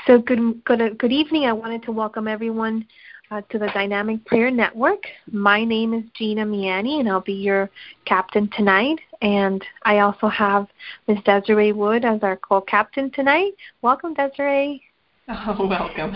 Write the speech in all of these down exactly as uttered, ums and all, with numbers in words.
So good, good, good evening. I wanted to welcome everyone uh, to the Dynamic Prayer Network. My name is Gina Miani, and I'll be your captain tonight. And I also have Miz Desiree Wood as our co-captain tonight. Welcome, Desiree. Oh, welcome.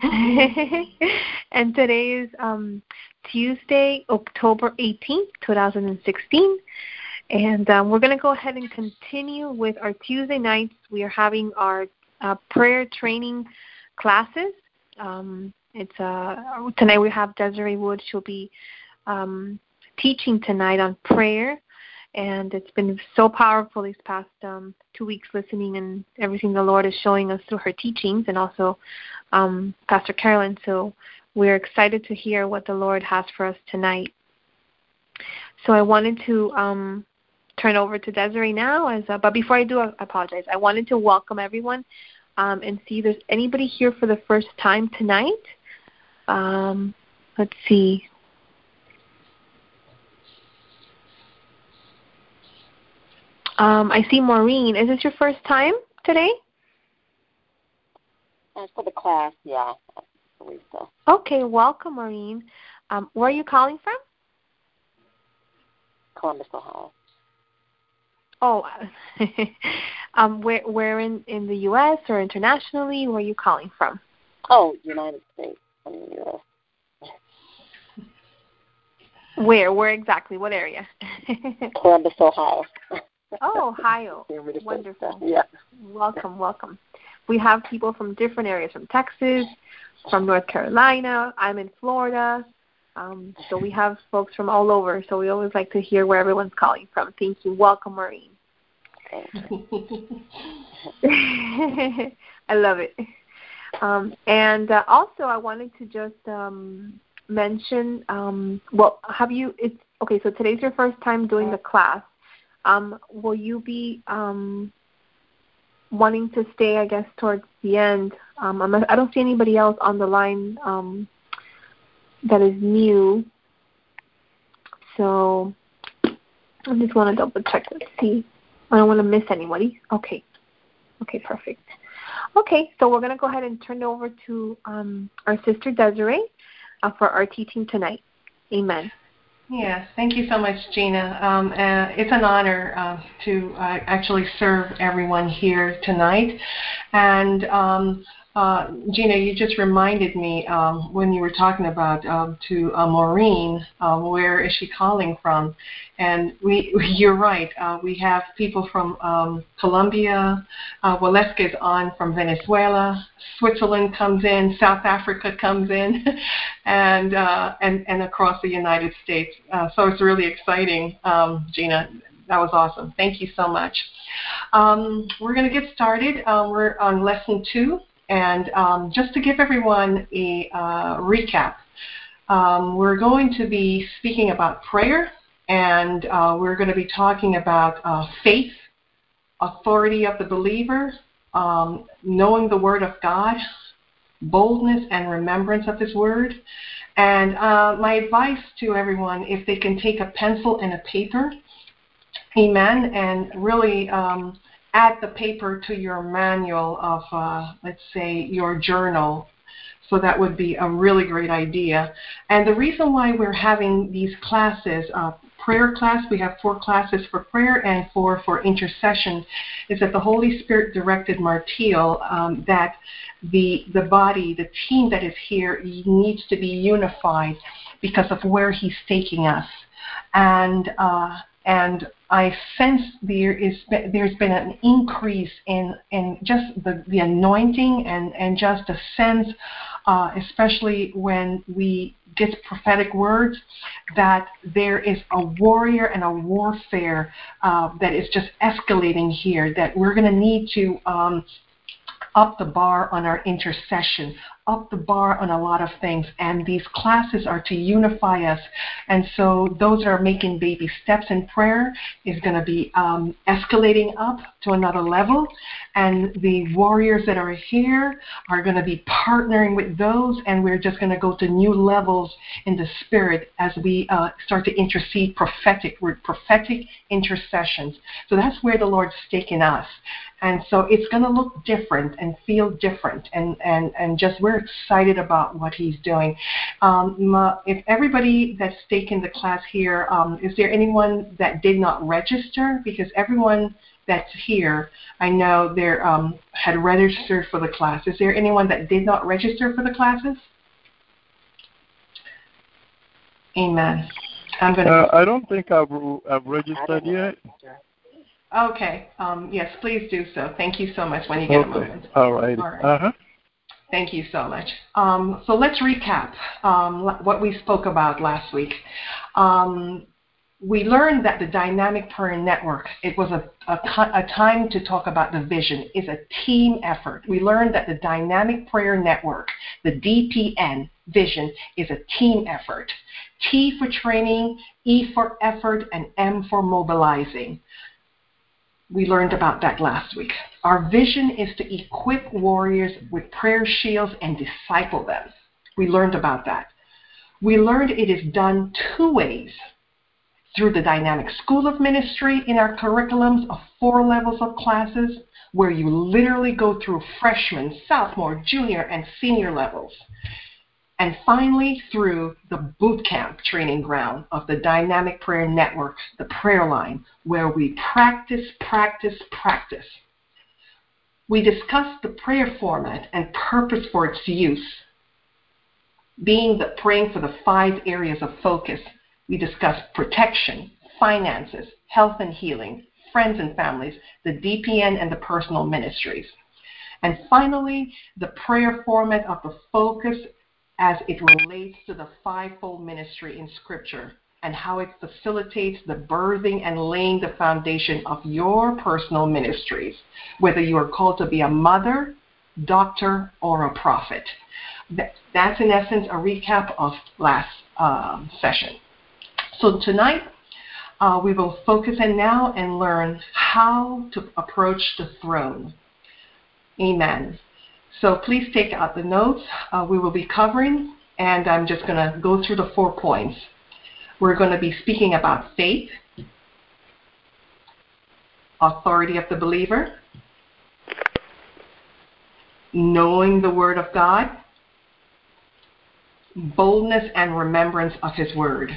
And today is um, Tuesday, October eighteenth, twenty sixteen. And um, we're going to go ahead and continue with our Tuesday nights. We are having our uh, prayer training classes. Um, it's uh, tonight we have Desiree Wood. She'll be um, teaching tonight on prayer. And it's been so powerful these past um, two weeks listening and everything the Lord is showing us through her teachings, and also um, Pastor Carolyn. So we're excited to hear what the Lord has for us tonight. So I wanted to um, turn over to Desiree now. As uh, but before I do, I apologize. I wanted to welcome everyone um, and see if there's anybody here for the first time tonight. Um, let's see. Um, I see Maureen. Is this your first time today? As for the class, yeah, I believe so. Okay, welcome, Maureen. Um, where are you calling from? Columbus, Ohio. Oh, um, where where in, in the U S or internationally? Where are you calling from? Oh, United States. I'm in the U S. Where? Where exactly? What area? Columbus, Ohio. Oh, Ohio. Wonderful. Yeah. Welcome, welcome. We have people from different areas, from Texas, from North Carolina. I'm in Florida. Um, so we have folks from all over. So we always like to hear where everyone's calling from. Thank you. Welcome, Maureen. Thank you. I love it. Um, and uh, also, I wanted to just um, mention, um, well, have you, it's, okay, so today's your first time doing the class. Um, will you be um, wanting to stay, I guess, towards the end? Um, I'm, I don't see anybody else on the line um, that is new. So I just want to double check to see. I don't want to miss anybody. Okay. Okay, perfect. Okay, so we're going to go ahead and turn it over to um, our sister Desiree uh, for our teaching tonight. Amen. Yes, thank you so much, Gina. Um, uh, it's an honor uh, to uh, actually serve everyone here tonight. And um, uh, Gina, you just reminded me um, when you were talking about um, to uh, Maureen, um, where is she calling from? And we, you're right. Uh, we have people from um, Colombia. Uh, Waleska is on from Venezuela. Switzerland comes in. South Africa comes in, and uh, and and across the United States. Uh, so it's really exciting, um, Gina. That was awesome. Thank you so much. Um, we're going to get started. Uh, we're on lesson two, and um, just to give everyone a uh, recap, um, we're going to be speaking about prayer. And uh, we're going to be talking about uh, faith, authority of the believer, um, knowing the Word of God, boldness and remembrance of His Word. And uh, my advice to everyone, if they can take a pencil and a paper, amen, and really um, add the paper to your manual of, uh, let's say, your journal. So that would be a really great idea. And the reason why we're having these classes, uh, prayer class, we have four classes for prayer and four for intercession, is that the Holy Spirit directed Martial um, that the the body, the team that is here needs to be unified because of where He's taking us. And uh, and I sense there is there's been an increase in in just the, the anointing and, and just a sense, uh, especially when we get prophetic words, that there is a warrior and a warfare uh, that is just escalating here, that we're going to need to um, up the bar on our intercession, up the bar on a lot of things, and these classes are to unify us. And so those that are making baby steps in prayer is going to be um, escalating up to another level, and the warriors that are here are going to be partnering with those, and we're just going to go to new levels in the spirit as we uh, start to intercede prophetic, with prophetic intercessions. So that's where the Lord's taking us. And so it's going to look different and feel different, and, and, and just we're excited about what he's doing. Um, if everybody that's taken the class here, um, is there anyone that did not register? Because everyone that's here, I know they um, had registered for the class. Is there anyone that did not register for the classes? Amen. I'm going to. Uh, I don't think I've, I've registered yet. Okay. Um, yes, please do so. Thank you so much when you get okay. a moment. All right. All right. Uh-huh. Thank you so much. Um, so let's recap um, what we spoke about last week. Um, we learned that the Dynamic Prayer Network, it was a, a, a time to talk about the vision, is a team effort. We learned that the Dynamic Prayer Network, the D P N vision, is a team effort. T for training, E for effort, and M for mobilizing. We learned about that last week. Our vision is to equip warriors with prayer shields and disciple them. We learned about that. We learned it is done two ways. Through the Dynamic School of Ministry in our curriculums of four levels of classes, where you literally go through freshman, sophomore, junior, and senior levels. And finally, through the boot camp training ground of the Dynamic Prayer Network, the prayer line, where we practice, practice, practice. We discussed the prayer format and purpose for its use, being the praying for the five areas of focus. We discussed protection, finances, health and healing, friends and families, the D P N, and the personal ministries. And finally, the prayer format of the focus as it relates to the fivefold ministry in Scripture and how it facilitates the birthing and laying the foundation of your personal ministries, whether you are called to be a mother, doctor, or a prophet. That's in essence a recap of last uh, session. So tonight, uh, we will focus in now and learn how to approach the throne. Amen. So please take out the notes uh, we will be covering, and I'm just going to go through the four points. We're going to be speaking about faith, authority of the believer, knowing the Word of God, boldness and remembrance of His Word.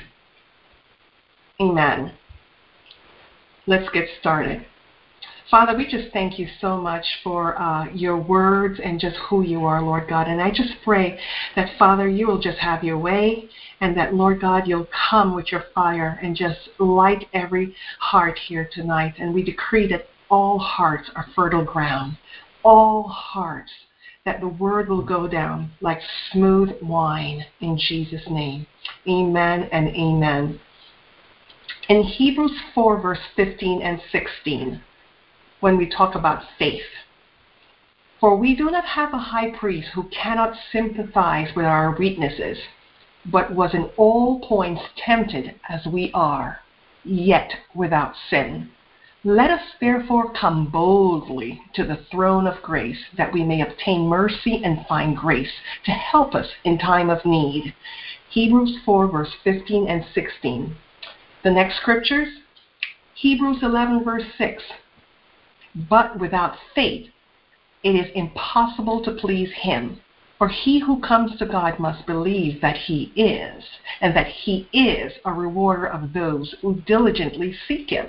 Amen. Let's get started. Father, we just thank you so much for uh, your words and just who you are, Lord God. And I just pray that, Father, you will just have your way, and that, Lord God, you'll come with your fire and just light every heart here tonight. And we decree that all hearts are fertile ground, all hearts, that the word will go down like smooth wine in Jesus' name. Amen and amen. In Hebrews four, verse fifteen and sixteen, when we talk about faith, for we do not have a high priest who cannot sympathize with our weaknesses, but was in all points tempted as we are, yet without sin. Let us therefore come boldly to the throne of grace, that we may obtain mercy and find grace to help us in time of need. Hebrews four, verse fifteen and sixteen. The next scriptures, Hebrews eleven, verse six. But without faith, it is impossible to please him. For he who comes to God must believe that he is, and that he is a rewarder of those who diligently seek him.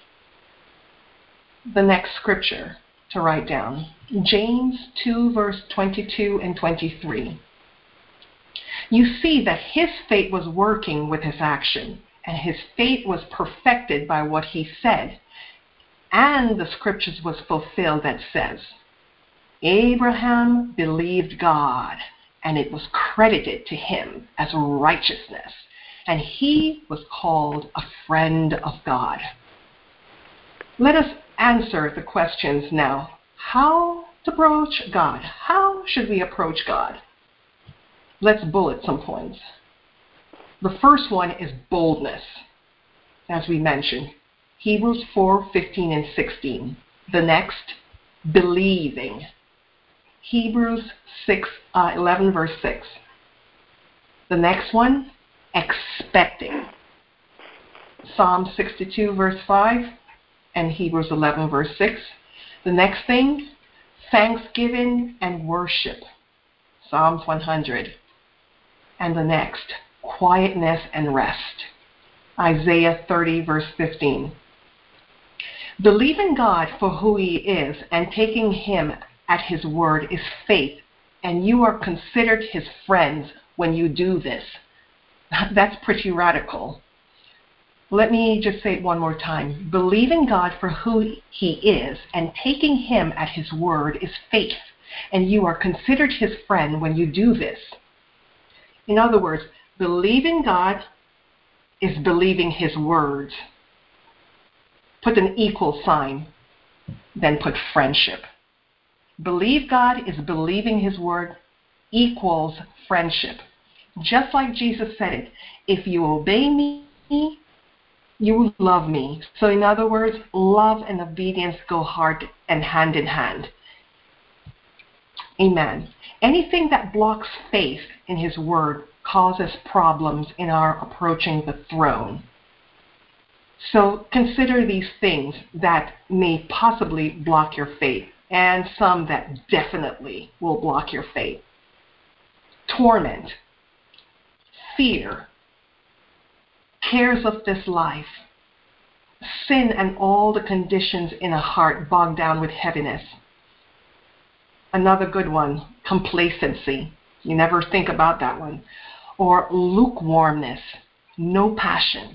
The next scripture to write down, James two, verse twenty-two and twenty-three. You see that his faith was working with his action, and his faith was perfected by what he said. And the scriptures was fulfilled that says, Abraham believed God, and it was credited to him as righteousness, and he was called a friend of God. Let us answer the questions now. How to approach God? How should we approach God? let's bullet some points. The first one is boldness, as we mentioned. Hebrews four, fifteen and sixteen. The next, believing. Hebrews six, uh, eleven, verse six. The next one, expecting. Psalm sixty-two, verse five, and Hebrews eleven, verse six. The next thing, thanksgiving and worship. Psalms one hundred. And the next, quietness and rest. Isaiah thirty, verse fifteen. Believing God for who he is and taking him at his word is faith, and you are considered his friends when you do this. That's pretty radical. Let me just say it one more time. Believing God for who he is and taking him at his word is faith, and you are considered his friend when you do this. In other words, believing God is believing his words. Put an equal sign, then put friendship. Believe God is believing his word equals friendship. Just like Jesus said it, if you obey me, you will love me. So in other words, love and obedience go hard and hand in hand. Amen. Anything that blocks faith in his word causes problems in our approaching the throne. So consider these things that may possibly block your faith, and some that definitely will block your faith. Torment, fear, cares of this life, sin and all the conditions in a heart bogged down with heaviness. Another good one, complacency. You never think about that one. Or lukewarmness, no passion.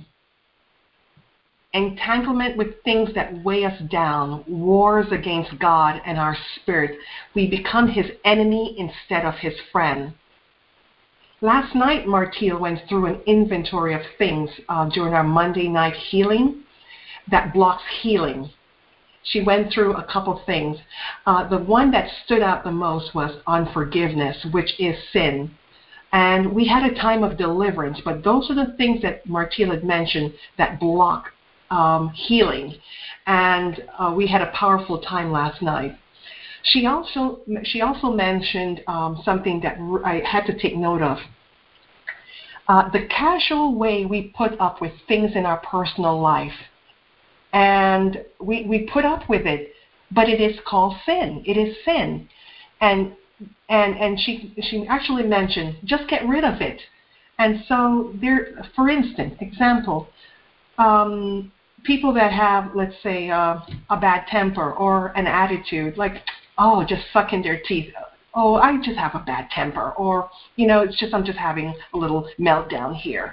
Entanglement with things that weigh us down, wars against God and our spirit. We become his enemy instead of his friend. Last night, Martia went through an inventory of things uh, during our Monday night healing that blocks healing. She went through a couple things. Uh, the one that stood out the most was unforgiveness, which is sin. And we had a time of deliverance, but those are the things that Martia had mentioned that block um, healing. And uh, we had a powerful time last night. She also she also mentioned um, something that I had to take note of. Uh, the casual way we put up with things in our personal life. And we, we put up with it, but it is called sin. It is sin. And and and she she actually mentioned, just get rid of it. And so there, for instance, example, um, people that have, let's say, uh, a bad temper or an attitude, like, oh, just sucking their teeth. Oh, I just have a bad temper. Or, you know, it's just I'm just having a little meltdown here.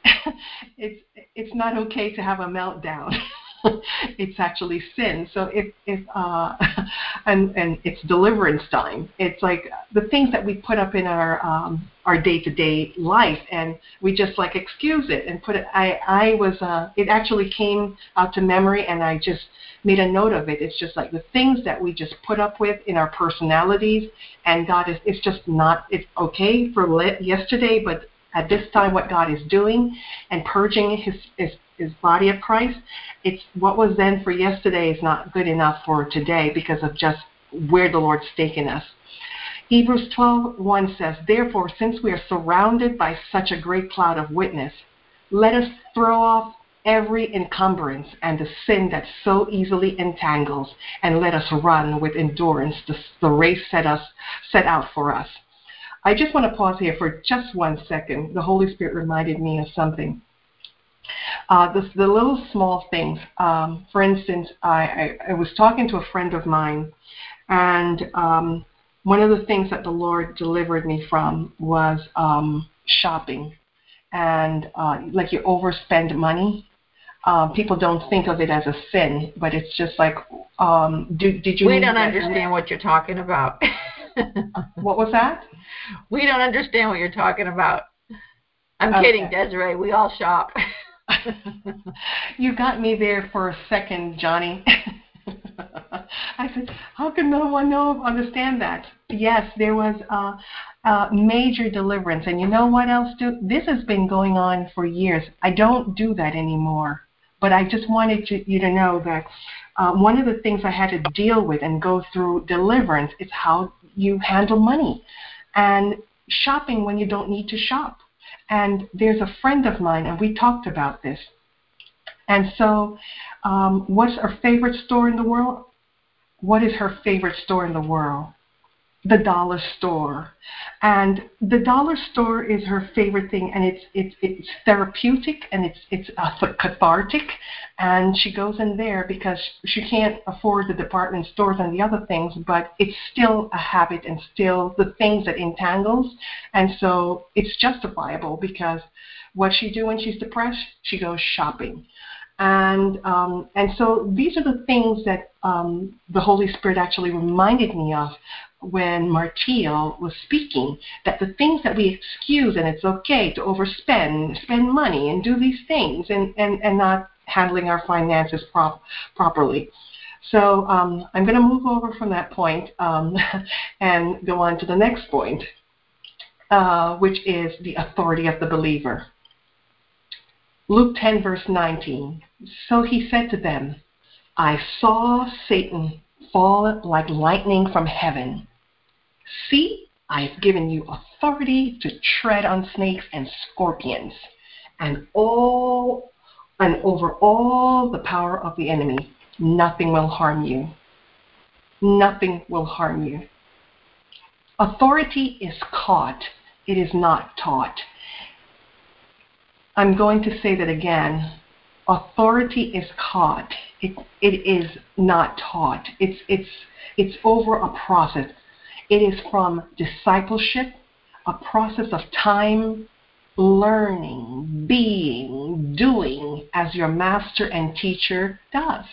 it's it's not okay to have a meltdown. It's actually sin. So if if uh, and and it's deliverance time. It's like the things that we put up in our um, our day-to-day life, and we just like excuse it and put it. I I was uh, it actually came out to memory, and I just made a note of it. It's just like the things that we just put up with in our personalities, and God is it's just not. It's okay for yesterday, but at this time, what God is doing and purging his, his his body of Christ, it's what was then for yesterday is not good enough for today because of just where the Lord's taken us. Hebrews twelve one says, therefore, since we are surrounded by such a great cloud of witness, let us throw off every encumbrance and the sin that so easily entangles, and let us run with endurance the, the race set us set out for us. I just want to pause here for just one second. The Holy Spirit reminded me of something. Uh, the, the little small things. Um, for instance, I, I, I was talking to a friend of mine, and um, one of the things that the Lord delivered me from was um, shopping. And uh, like you overspend money. Um, people don't think of it as a sin, but it's just like, um, do, did you... We don't understand what you're talking about. What was that? We don't understand what you're talking about. I'm Okay. kidding, Desiree. We all shop. You got me there for a second, Johnny. I said, how can no one know, understand that? Yes, there was a, a major deliverance. And you know what else, too? This has been going on for years. I don't do that anymore. But I just wanted to, you to know that uh, one of the things I had to deal with and go through deliverance is how you handle money and shopping when you don't need to shop. And there's a friend of mine, and we talked about this. And so um, what's her favorite store in the world? What is her favorite store in the world? The dollar store. And the dollar store is her favorite thing, and it's it's it's therapeutic, and it's it's uh, cathartic. And she goes in there because she can't afford the department stores and the other things, but it's still a habit and still the things that entangles. And so it's justifiable because what she do when she's depressed, she goes shopping. And um, and so these are the things that um, the Holy Spirit actually reminded me of when Martial was speaking, that the things that we excuse, and it's okay to overspend, spend money and do these things, and, and, and not handling our finances prop, properly. So um, I'm going to move over from that point um, and go on to the next point, uh, which is the authority of the believer. Luke ten, verse nineteen. So he said to them, I saw Satan fall like lightning from heaven. See, I have given you authority to tread on snakes and scorpions, and all and over all the power of the enemy. Nothing will harm you. Nothing will harm you. Authority is caught. It is not taught. I'm going to say that again. Authority is caught. It it is not taught. It's it's it's over a process. It is from discipleship, a process of time, learning, being, doing as your master and teacher does.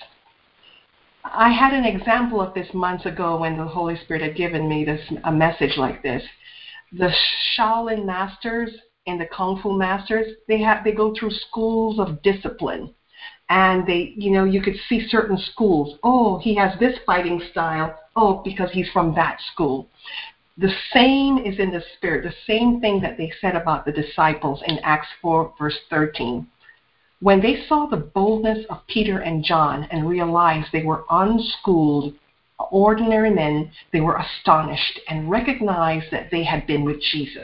I had an example of this months ago when the Holy Spirit had given me this a message like this. The Shaolin masters and the Kung Fu masters, they have they go through schools of discipline. And they, you know, you could see certain schools. Oh, he has this fighting style. Oh, because he's from that school. The same is in the Spirit. The same thing that they said about the disciples in Acts four, verse thirteen. When they saw the boldness of Peter and John and realized they were unschooled, ordinary men, they were astonished and recognized that they had been with Jesus.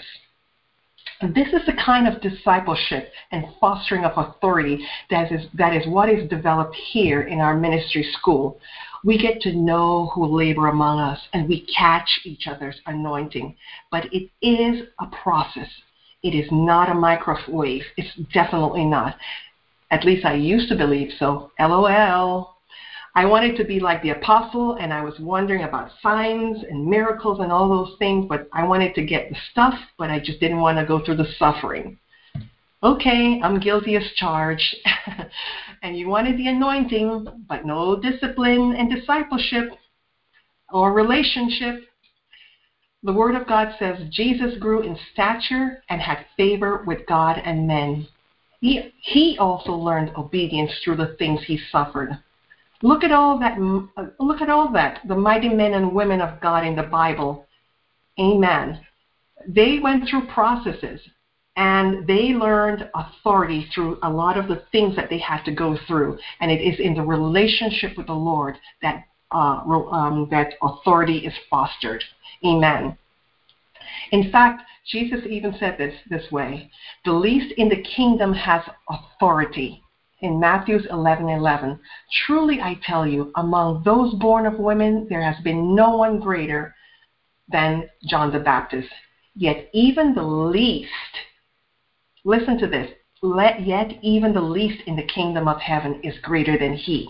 This is the kind of discipleship and fostering of authority that is, that is what is developed here in our ministry school. We get to know who labor among us, and we catch each other's anointing. But it is a process. It is not a microwave. It's definitely not. At least I used to believe so. LOL. I wanted to be like the apostle, and I was wondering about signs and miracles and all those things, but I wanted to get the stuff, but I just didn't want to go through the suffering. Okay, I'm guilty as charged. And you wanted the anointing, but no discipline and discipleship or relationship. The Word of God says Jesus grew in stature and had favor with God and men. He, he also learned obedience through the things he suffered. Look at all that. Look at all that. The mighty men and women of God in the Bible. Amen. They went through processes, and they learned authority through a lot of the things that they had to go through. And it is in the relationship with the Lord that uh, um, that authority is fostered. Amen. In fact, Jesus even said this this way: the least in the kingdom has authority. In Matthew eleven eleven, truly I tell you, among those born of women, there has been no one greater than John the Baptist. Yet even the least, listen to this, let, yet even the least in the kingdom of heaven is greater than he.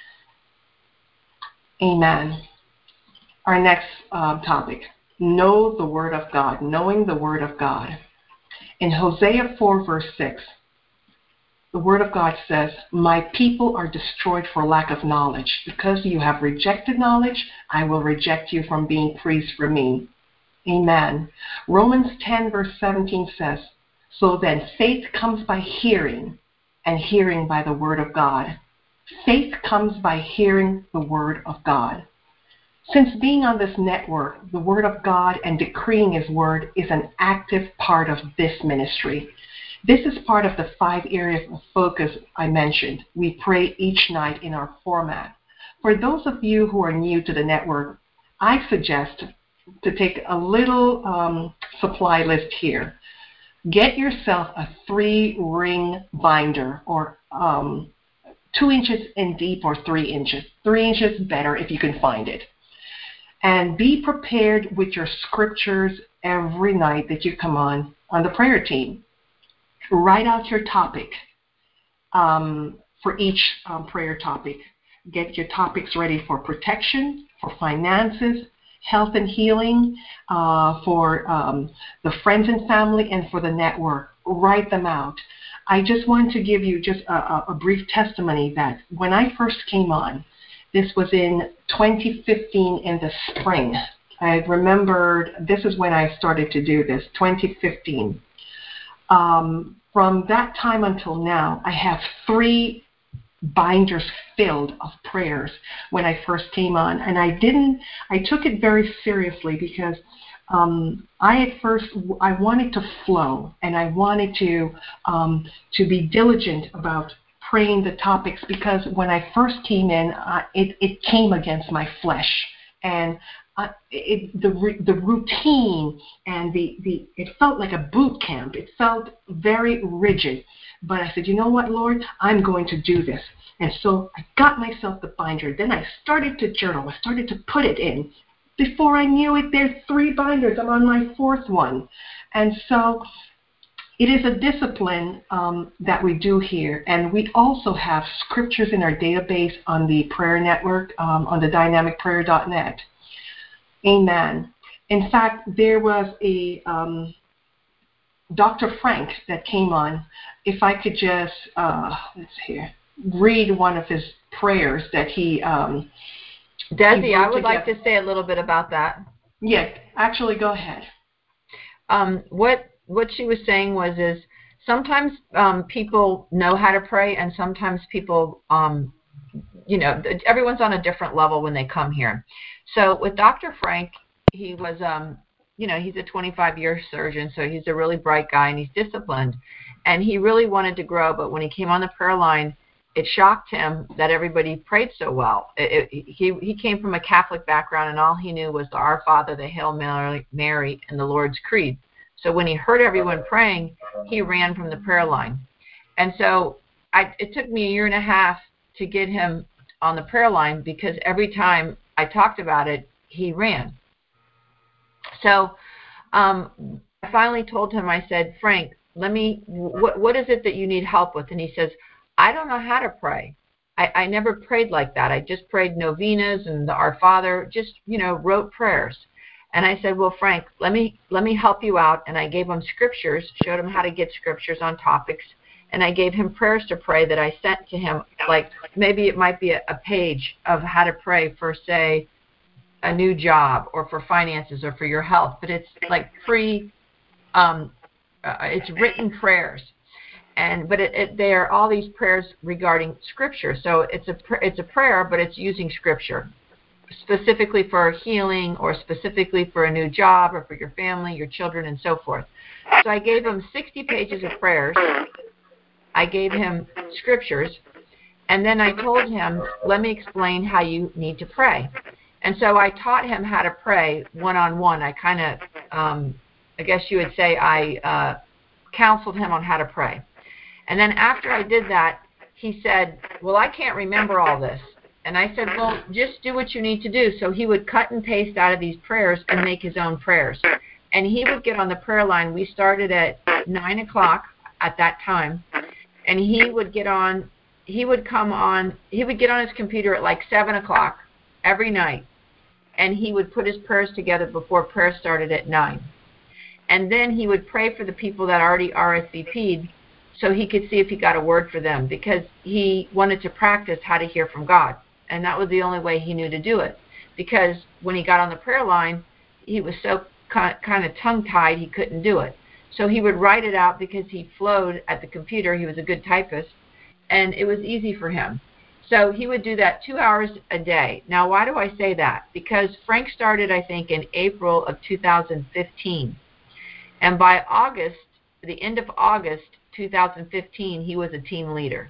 Amen. Our next uh, topic, know the word of God, knowing the word of God. In Hosea four, verse six, the Word of God says, my people are destroyed for lack of knowledge. Because you have rejected knowledge, I will reject you from being praised for me. Amen. Romans ten, verse seventeen says, so then faith comes by hearing, and hearing by the Word of God. Faith comes by hearing the Word of God. Since being on this network, the Word of God and decreeing His Word is an active part of this ministry. This is part of the five areas of focus I mentioned. We pray each night in our format. For those of you who are new to the network, I suggest to take a little um, supply list here. Get yourself a three-ring binder, or um, two inches in deep or three inches. Three inches better if you can find it. And be prepared with your scriptures every night that you come on on the prayer team. Write out your topic um, for each um, prayer topic. Get your topics ready for protection, for finances, health and healing, uh, for um, the friends and family, and for the network. Write them out. I just want to give you just a, a brief testimony that when I first came on, this was in twenty fifteen in the spring. I remembered this is when I started to do this, twenty fifteen. Um, from that time until now, I have three binders filled of prayers when I first came on. And I didn't, I took it very seriously because um, I at first, I wanted to flow and I wanted to, um, to be diligent about praying the topics, because when I first came in, uh, it, it came against my flesh. And uh, it, the the routine and the, the it felt like a boot camp. It felt very rigid. But I said, you know what, Lord, I'm going to do this. And so I got myself the binder. Then I started to journal. I started to put it in. Before I knew it, there's three binders. I'm on my fourth one. And so it is a discipline um, that we do here. And we also have scriptures in our database on the prayer network, um, on the dynamic prayer dot net. Amen. In fact, there was a um, Doctor Frank that came on. If I could just, uh, let's see here, read one of his prayers that he um, Desi, he I would together. like to say a little bit about that. Yes, actually, go ahead. Um, what what she was saying was is sometimes um, people know how to pray, and sometimes people, um, you know, everyone's on a different level when they come here. So with Doctor Frank, he was, um, you know, he's a twenty-five-year surgeon, so he's a really bright guy, and he's disciplined. And he really wanted to grow, but when he came on the prayer line, it shocked him that everybody prayed so well. It, it, he he came from a Catholic background, and all he knew was the Our Father, the Hail Mary, Mary, and the Lord's Creed. So when he heard everyone praying, he ran from the prayer line. And so I, it took me a year and a half to get him on the prayer line, because every time I talked about it, he ran. So um, I finally told him, I said, Frank, let me, what, what is it that you need help with? And he says, I don't know how to pray. I, I never prayed like that. I just prayed novenas and the Our Father, just, you know, wrote prayers. And I said, well, Frank, let me let me help you out. And I gave him scriptures, showed him how to get scriptures on topics. And I gave him prayers to pray that I sent to him, like maybe it might be a, a page of how to pray for, say, a new job or for finances or for your health. But it's like free, um, uh, it's written prayers. And but it, it, they are all these prayers regarding Scripture. So it's a it's a prayer, but it's using Scripture, specifically for healing or specifically for a new job or for your family, your children, and so forth. So I gave him sixty pages of prayers. I gave him scriptures, and then I told him, let me explain how you need to pray. And so I taught him how to pray one-on-one. I kind of, um, I guess you would say I uh, counseled him on how to pray. And then after I did that, he said, well, I can't remember all this. And I said, well, just do what you need to do. So he would cut and paste out of these prayers and make his own prayers. And he would get on the prayer line. We started at nine o'clock at that time. And he would get on, he would come on, he would get on his computer at like seven o'clock every night. And he would put his prayers together before prayer started at nine. And then he would pray for the people that already R S V P'd, so he could see if he got a word for them, because he wanted to practice how to hear from God. And that was the only way he knew to do it. Because when he got on the prayer line, he was so kind of tongue-tied he couldn't do it. So he would write it out because he flowed at the computer. He was a good typist, and it was easy for him. So he would do that two hours a day. Now, why do I say that? Because Frank started, I think, in April of two thousand fifteen. And by August, the end of August two thousand fifteen, he was a team leader.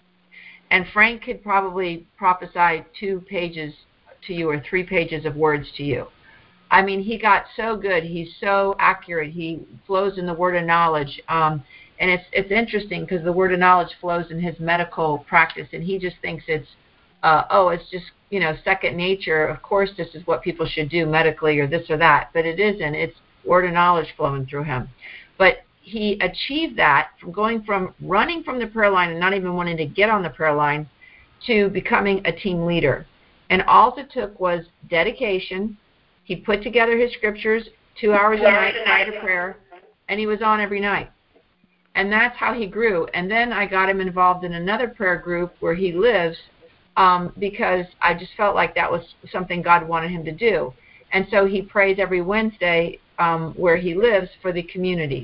And Frank could probably prophesy two pages to you or three pages of words to you. I mean, he got so good. He's so accurate. He flows in the word of knowledge. Um, and it's it's interesting because the word of knowledge flows in his medical practice, and he just thinks it's, uh, oh, it's just, you know, second nature. Of course, this is what people should do medically or this or that. But it isn't. It's word of knowledge flowing through him. But he achieved that from going from running from the prayer line and not even wanting to get on the prayer line to becoming a team leader. And all it took was dedication. He put together his scriptures two hours a night prior to prayer, and he was on every night. And that's how he grew. And then I got him involved in another prayer group where he lives um, because I just felt like that was something God wanted him to do. And so he prays every Wednesday um, where he lives for the community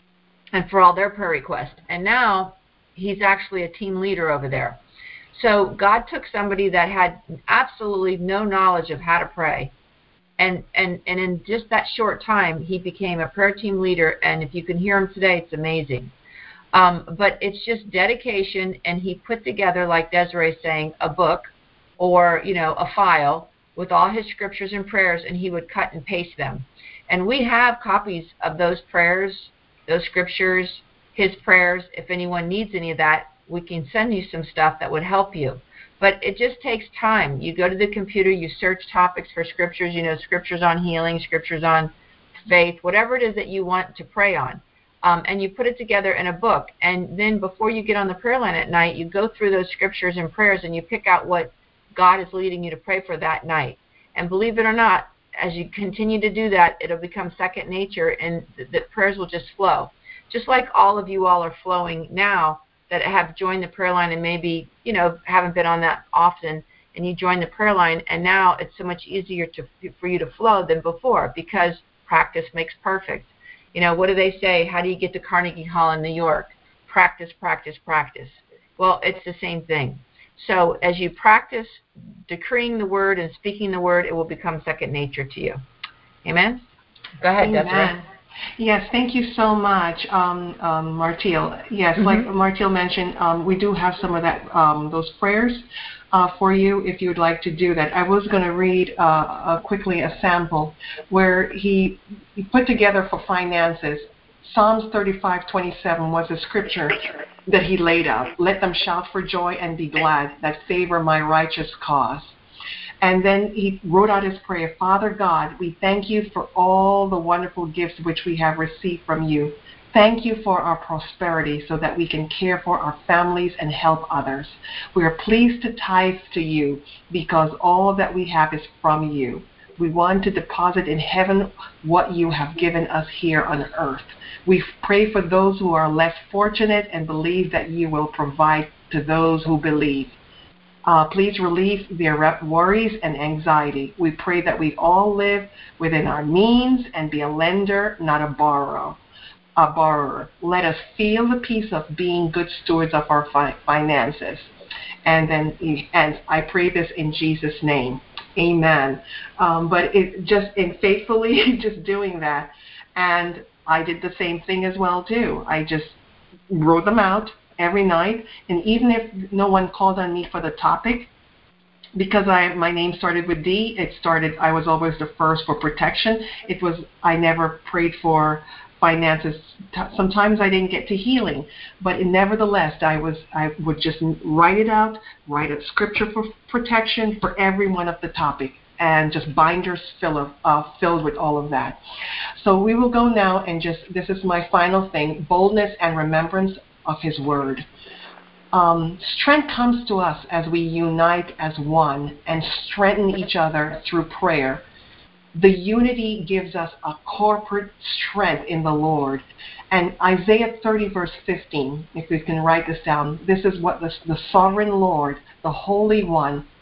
and for all their prayer requests. And now he's actually a team leader over there. So God took somebody that had absolutely no knowledge of how to pray, and, and, and in just that short time, he became a prayer team leader, and if you can hear him today, it's amazing. Um, but it's just dedication, and he put together, like Desiree is saying, a book or, you know, a file with all his scriptures and prayers, and he would cut and paste them. And we have copies of those prayers, those scriptures, his prayers. If anyone needs any of that, we can send you some stuff that would help you. But it just takes time. You go to the computer, you search topics for scriptures, you know, scriptures on healing, scriptures on faith, whatever it is that you want to pray on. Um, and you put it together in a book. And then before you get on the prayer line at night, you go through those scriptures and prayers and you pick out what God is leading you to pray for that night. And believe it or not, as you continue to do that, it'll become second nature, and the, the prayers will just flow. Just like all of you all are flowing now that have joined the prayer line and maybe, you know, haven't been on that often, and you join the prayer line, and now it's so much easier to for you to flow than before because practice makes perfect. You know, what do they say? How do you get to Carnegie Hall in New York? Practice, practice, practice. Well, it's the same thing. So as you practice decreeing the word and speaking the word, it will become second nature to you. Amen? Go ahead, Amen. Desiree. Yes, thank you so much, um, um, Martil. Yes, Mm-hmm. like Martil mentioned, um, we do have some of that, um, those prayers uh, for you if you would like to do that. I was going to read uh, uh, quickly a sample where he, he put together for finances. Psalms thirty-five twenty-seven was a scripture that he laid out. Let them shout for joy and be glad that favor my righteous cause. And then he wrote out his prayer, Father God, we thank you for all the wonderful gifts which we have received from you. Thank you for our prosperity so that we can care for our families and help others. We are pleased to tithe to you because all that we have is from you. We want to deposit in heaven what you have given us here on earth. We pray for those who are less fortunate and believe that you will provide to those who believe. Uh, please relieve their worries and anxiety. We pray that we all live within our means and be a lender, not a borrower. A borrower. Let us feel the peace of being good stewards of our fi- finances. And then, and I pray this in Jesus' name. Amen. Um, but it just in faithfully just doing that, and I did the same thing as well too. I just wrote them out every night, and even if no one called on me for the topic, because I my name started with D, it started. I was always the first for protection. It was I never prayed for finances. Sometimes I didn't get to healing, but nevertheless, I was I would just write it out, write a scripture for protection for every one of the topic, and just binders fill of, uh, filled with all of that. So we will go now and just this is my final thing: boldness and remembrance of His word. Um, strength comes to us as we unite as one and strengthen each other through prayer. The unity gives us a corporate strength in the Lord. And Isaiah thirty, verse fifteen, if we can write this down, this is what the, the sovereign Lord, the Holy One,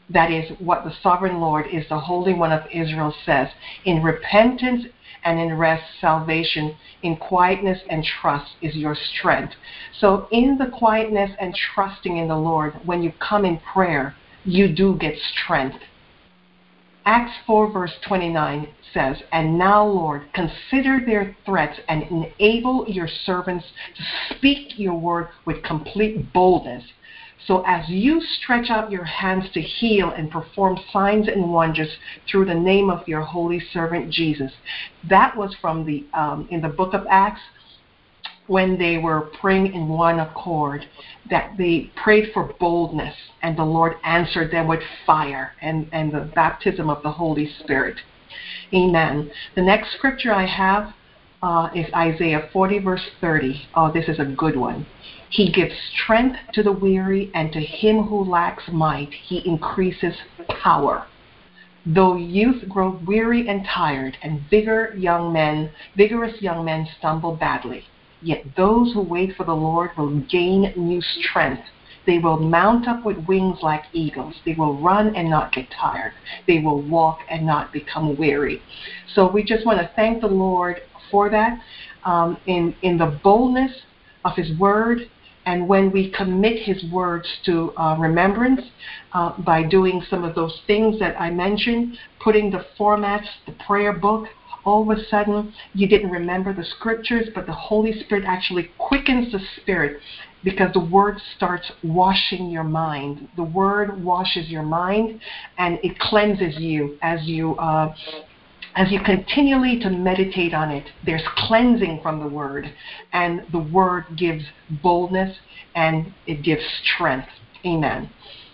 That is what the sovereign Lord is the Holy One of Israel says. In repentance and in rest, salvation, in quietness and trust is your strength. So in the quietness and trusting in the Lord, when you come in prayer, you do get strength. Acts four verse twenty-nine says, "And now, Lord, consider their threats and enable your servants to speak your word with complete boldness. So as you stretch out your hands to heal and perform signs and wonders through the name of your holy servant Jesus." That was from the um, in the book of Acts, when they were praying in one accord, that they prayed for boldness, and the Lord answered them with fire and, and the baptism of the Holy Spirit. Amen. The next scripture I have uh, is Isaiah forty verse thirty. Oh, this is a good one. "He gives strength to the weary, and to him who lacks might, he increases power. Though youth grow weary and tired, and vigor young men, vigorous young men stumble badly, yet those who wait for the Lord will gain new strength. They will mount up with wings like eagles. They will run and not get tired. They will walk and not become weary." So we just want to thank the Lord for that, um, in, in the boldness of his word. And when we commit his words to uh, remembrance uh, by doing some of those things that I mentioned, putting the formats, the prayer book, all of a sudden you didn't remember the scriptures, but the Holy Spirit actually quickens the spirit, because the word starts washing your mind. The word washes your mind, and it cleanses you as you uh, as you continually to meditate on it. There's cleansing from the word, and the word gives boldness and it gives strength. Amen.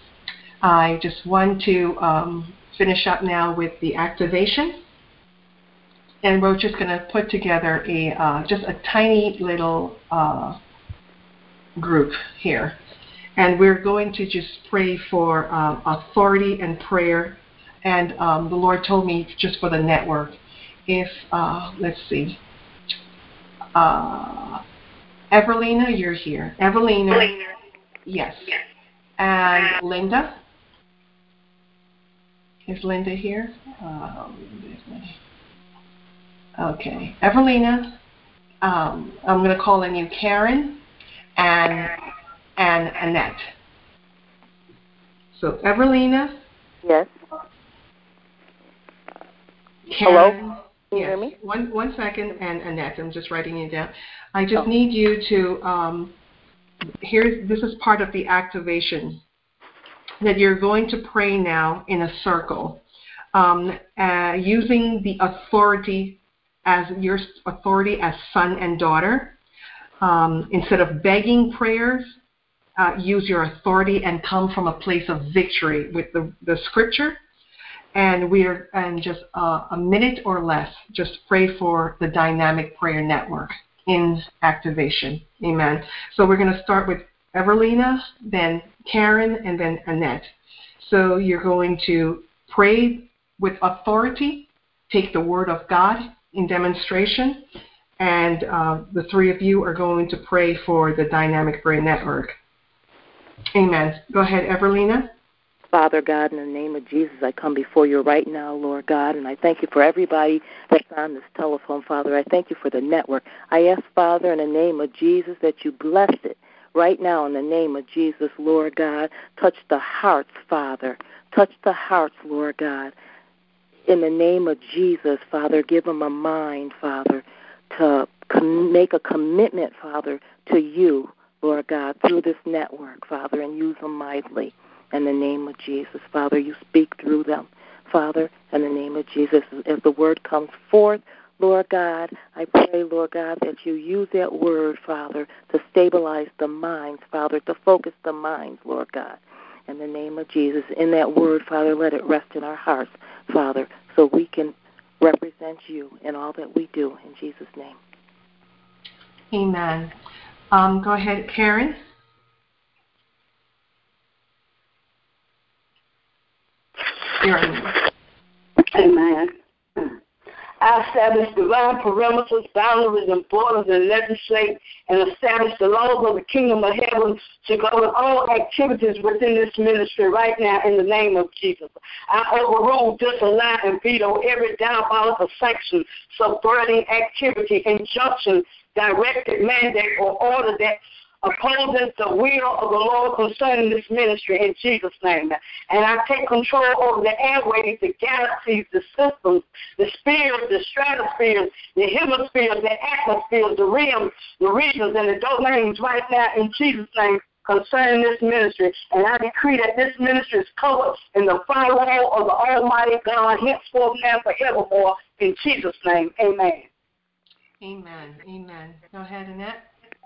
I just want to um, finish up now with the activation. And we're just going to put together a uh, just a tiny little uh, group here. And we're going to just pray for um, authority and prayer. And um, the Lord told me just for the network, if, uh, let's see, uh, Evelina, you're here. Evelina, yes. And Linda? Is Linda here? Um, okay. Evelina, um, I'm going to call on you Karen and, and Annette. So Evelina? Yes. Karen, Hello? Can you yes. hear me? One, one second, and Annette, I'm just writing it down. I just Oh. need you to, um, here's, this is part of the activation, that you're going to pray now in a circle, um, uh, using the authority as your authority as son and daughter. Um, instead of begging prayers, uh, use your authority and come from a place of victory with the, the scripture. And we're and just uh, a minute or less, just pray for the Dynamic Prayer Network in activation. Amen. So we're going to start with Evelina, then Karen, and then Annette. So you're going to pray with authority, take the word of God in demonstration, and uh, the three of you are going to pray for the Dynamic Prayer Network. Amen. Go ahead, Evelina. Father God, in the name of Jesus, I come before you right now, Lord God, and I thank you for everybody that's on this telephone, Father. I thank you for the network. I ask, Father, in the name of Jesus, that you bless it right now in the name of Jesus, Lord God. Touch the hearts, Father. Touch the hearts, Lord God. In the name of Jesus, Father, give them a mind, Father, to com- make a commitment, Father, to you, Lord God, through this network, Father, and use them mightily. In the name of Jesus, Father, you speak through them. Father, in the name of Jesus, as the word comes forth, Lord God, I pray, Lord God, that you use that word, Father, to stabilize the minds, Father, to focus the minds, Lord God. In the name of Jesus, in that word, Father, let it rest in our hearts, Father, so we can represent you in all that we do. In Jesus' name. Amen. Um, go ahead, Karen. Amen. I establish divine perimeters, boundaries, and borders, and legislate and establish the laws of the kingdom of heaven to govern all activities within this ministry right now in the name of Jesus. I overrule, disallow, and veto every diabolical sanction, subverting activity, injunction, directed mandate, or order that opposes the will of the Lord concerning this ministry in Jesus' name. And I take control over the airways, the galaxies, the systems, the spheres, the stratospheres, the hemispheres, the atmospheres, the realms, the regions, and the domains right now in Jesus' name concerning this ministry. And I decree that this ministry is covered in the firewall of the Almighty God, henceforth now forevermore, in Jesus' name. Amen. Amen. Amen. Go ahead, Annette.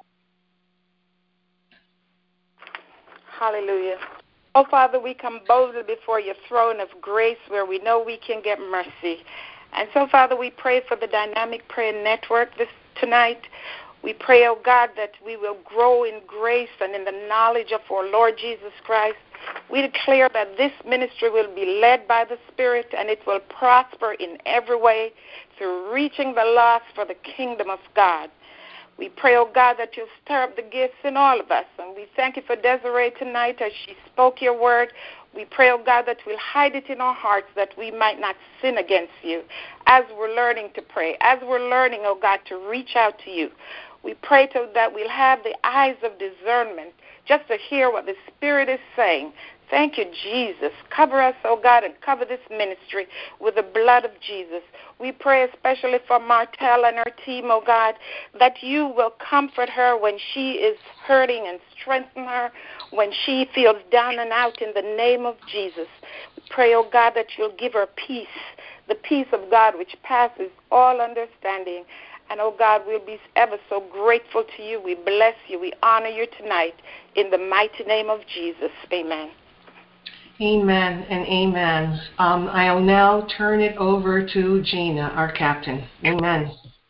Hallelujah. Oh, Father, we come boldly before your throne of grace where we know we can get mercy. And so, Father, we pray for the Dynamic Prayer Network this tonight. We pray, oh God, that we will grow in grace and in the knowledge of our Lord Jesus Christ. We declare that this ministry will be led by the Spirit and it will prosper in every way through reaching the lost for the kingdom of God. We pray, oh God, that you'll stir up the gifts in all of us. And we thank you for Desiree tonight as she spoke your word. We pray, oh God, that we'll hide it in our hearts that we might not sin against you as we're learning to pray, as we're learning, oh God, to reach out to you. We pray to, that we'll have the eyes of discernment just to hear what the Spirit is saying. Thank you, Jesus. Cover us, oh God, and cover this ministry with the blood of Jesus. We pray especially for Martell and her team, oh God, that you will comfort her when she is hurting and strengthen her when she feels down and out in the name of Jesus. We pray, oh God, that you'll give her peace, the peace of God which passes all understanding. And, oh God, we'll be ever so grateful to you. We bless you. We honor you tonight in the mighty name of Jesus. Amen. Amen and amen. Um, I'll now turn it over to Gina, our captain. Amen.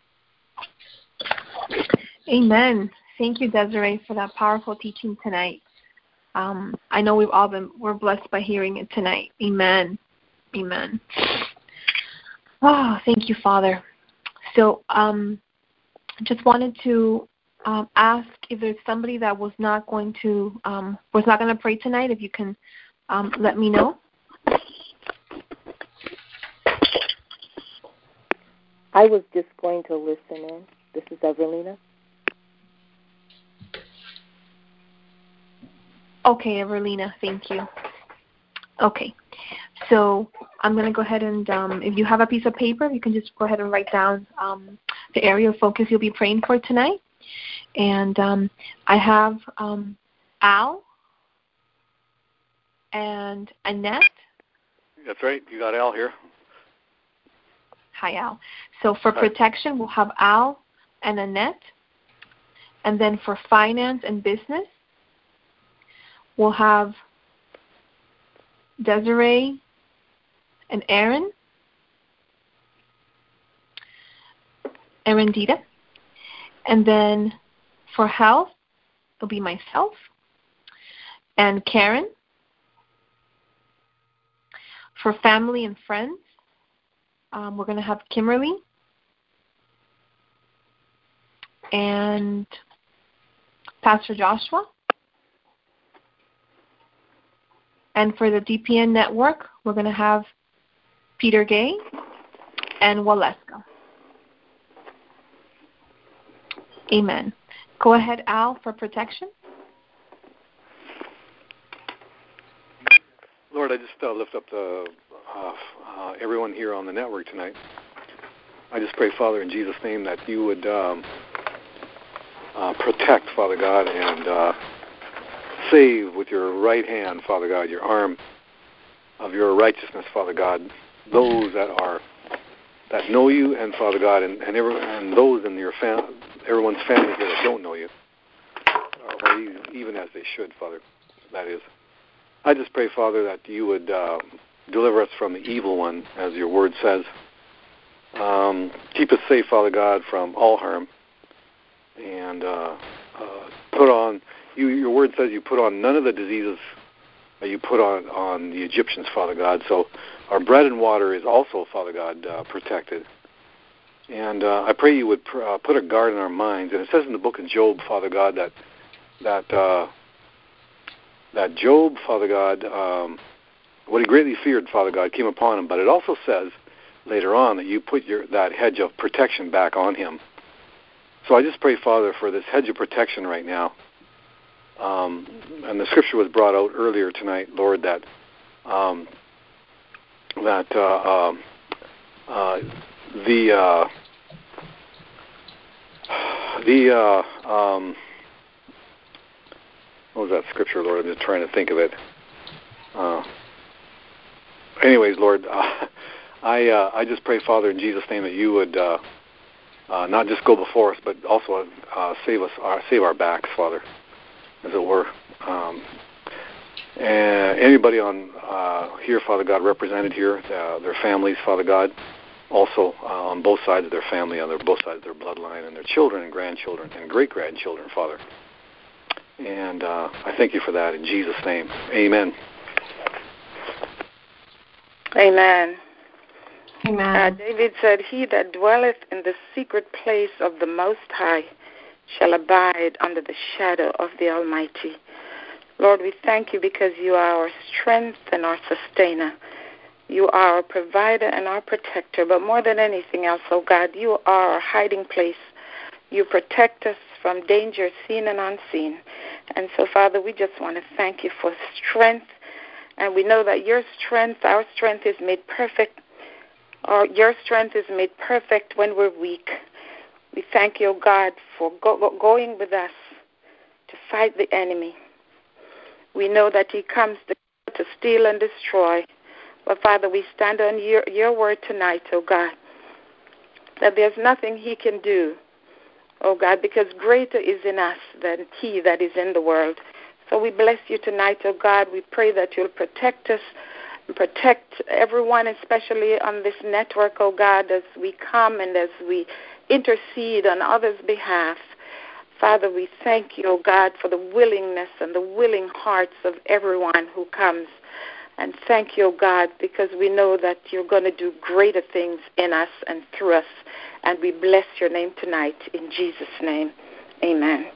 Amen. Thank you, Desiree, for that powerful teaching tonight. Um, I know we've all been, we're blessed by hearing it tonight. Amen. Amen. Oh, thank you, Father. So um, just wanted to um, ask if there's somebody that was not going to, um, was not going to pray tonight, if you can Um, let me know. I was just going to listen in. This is Evelina. Okay, Evelina, thank you. Okay, so I'm going to go ahead and, um, if you have a piece of paper, you can just go ahead and write down um, the area of focus you'll be praying for tonight. And um, I have um, Al and Annette. That's right. You got Al here. Hi, Al. So for Hi. protection, we'll have Al and Annette. And then for finance and business, we'll have Desiree and Aaron. Arendita. And then for health, it'll be myself and Karen. For family and friends, um, we're going to have Kimberly and Pastor Joshua. And for the D P N network, we're going to have Peter Gay and Waleska. Amen. Go ahead, Al, for protection. Lord, I just uh, lift up the, uh, uh, everyone here on the network tonight. I just pray, Father, in Jesus' name, that you would um, uh, protect, Father God, and uh, save with your right hand, Father God, your arm of your righteousness, Father God, those that are that know you, and Father God, and and, every, and those in your fam- everyone's family here that don't know you, or even as they should, Father. That is. I just pray, Father, that you would uh, deliver us from the evil one, as your word says. Um, keep us safe, Father God, from all harm. And uh, uh, put on, you, your word says you put on none of the diseases that you put on, on the Egyptians, Father God. So our bread and water is also, Father God, uh, protected. And uh, I pray you would pr- uh, put a guard in our minds. And it says in the book of Job, Father God, that that uh, that Job, Father God, um, what he greatly feared, Father God, came upon him. But it also says later on that you put your that hedge of protection back on him. So I just pray, Father, for this hedge of protection right now. Um, and the scripture was brought out earlier tonight, Lord, that um, that uh, um, uh, the uh, the uh, um, what was that scripture, Lord? I'm just trying to think of it. Uh, anyways, Lord, uh, I uh, I just pray, Father, in Jesus' name, that you would uh, uh, not just go before us, but also uh, save us, uh, save our backs, Father, as it were. Um, and anybody on uh, here, Father God, represented here, uh, their families, Father God, also uh, on both sides of their family, on their, both sides of their bloodline, and their children and grandchildren and great-grandchildren, Father. And uh, I thank you for that in Jesus' name. Amen. Amen. Amen. Uh, David said, he that dwelleth in the secret place of the Most High shall abide under the shadow of the Almighty. Lord, we thank you because you are our strength and our sustainer. You are our provider and our protector. But more than anything else, oh God, you are our hiding place. You protect us from danger seen and unseen. And so, Father, we just want to thank you for strength. And we know that your strength, our strength is made perfect. Or your strength is made perfect when we're weak. We thank you, oh God, for go- go- going with us to fight the enemy. We know that he comes to, to steal and destroy. But, Father, we stand on your, your word tonight, oh God, that there's nothing he can do, oh God, because greater is in us than he that is in the world. So we bless you tonight, oh God. We pray that you'll protect us, and protect everyone, especially on this network, oh God, as we come and as we intercede on others' behalf. Father, we thank you, oh God, for the willingness and the willing hearts of everyone who comes. And thank you, oh God, because we know that you're going to do greater things in us and through us. And we bless your name tonight in Jesus' name. Amen.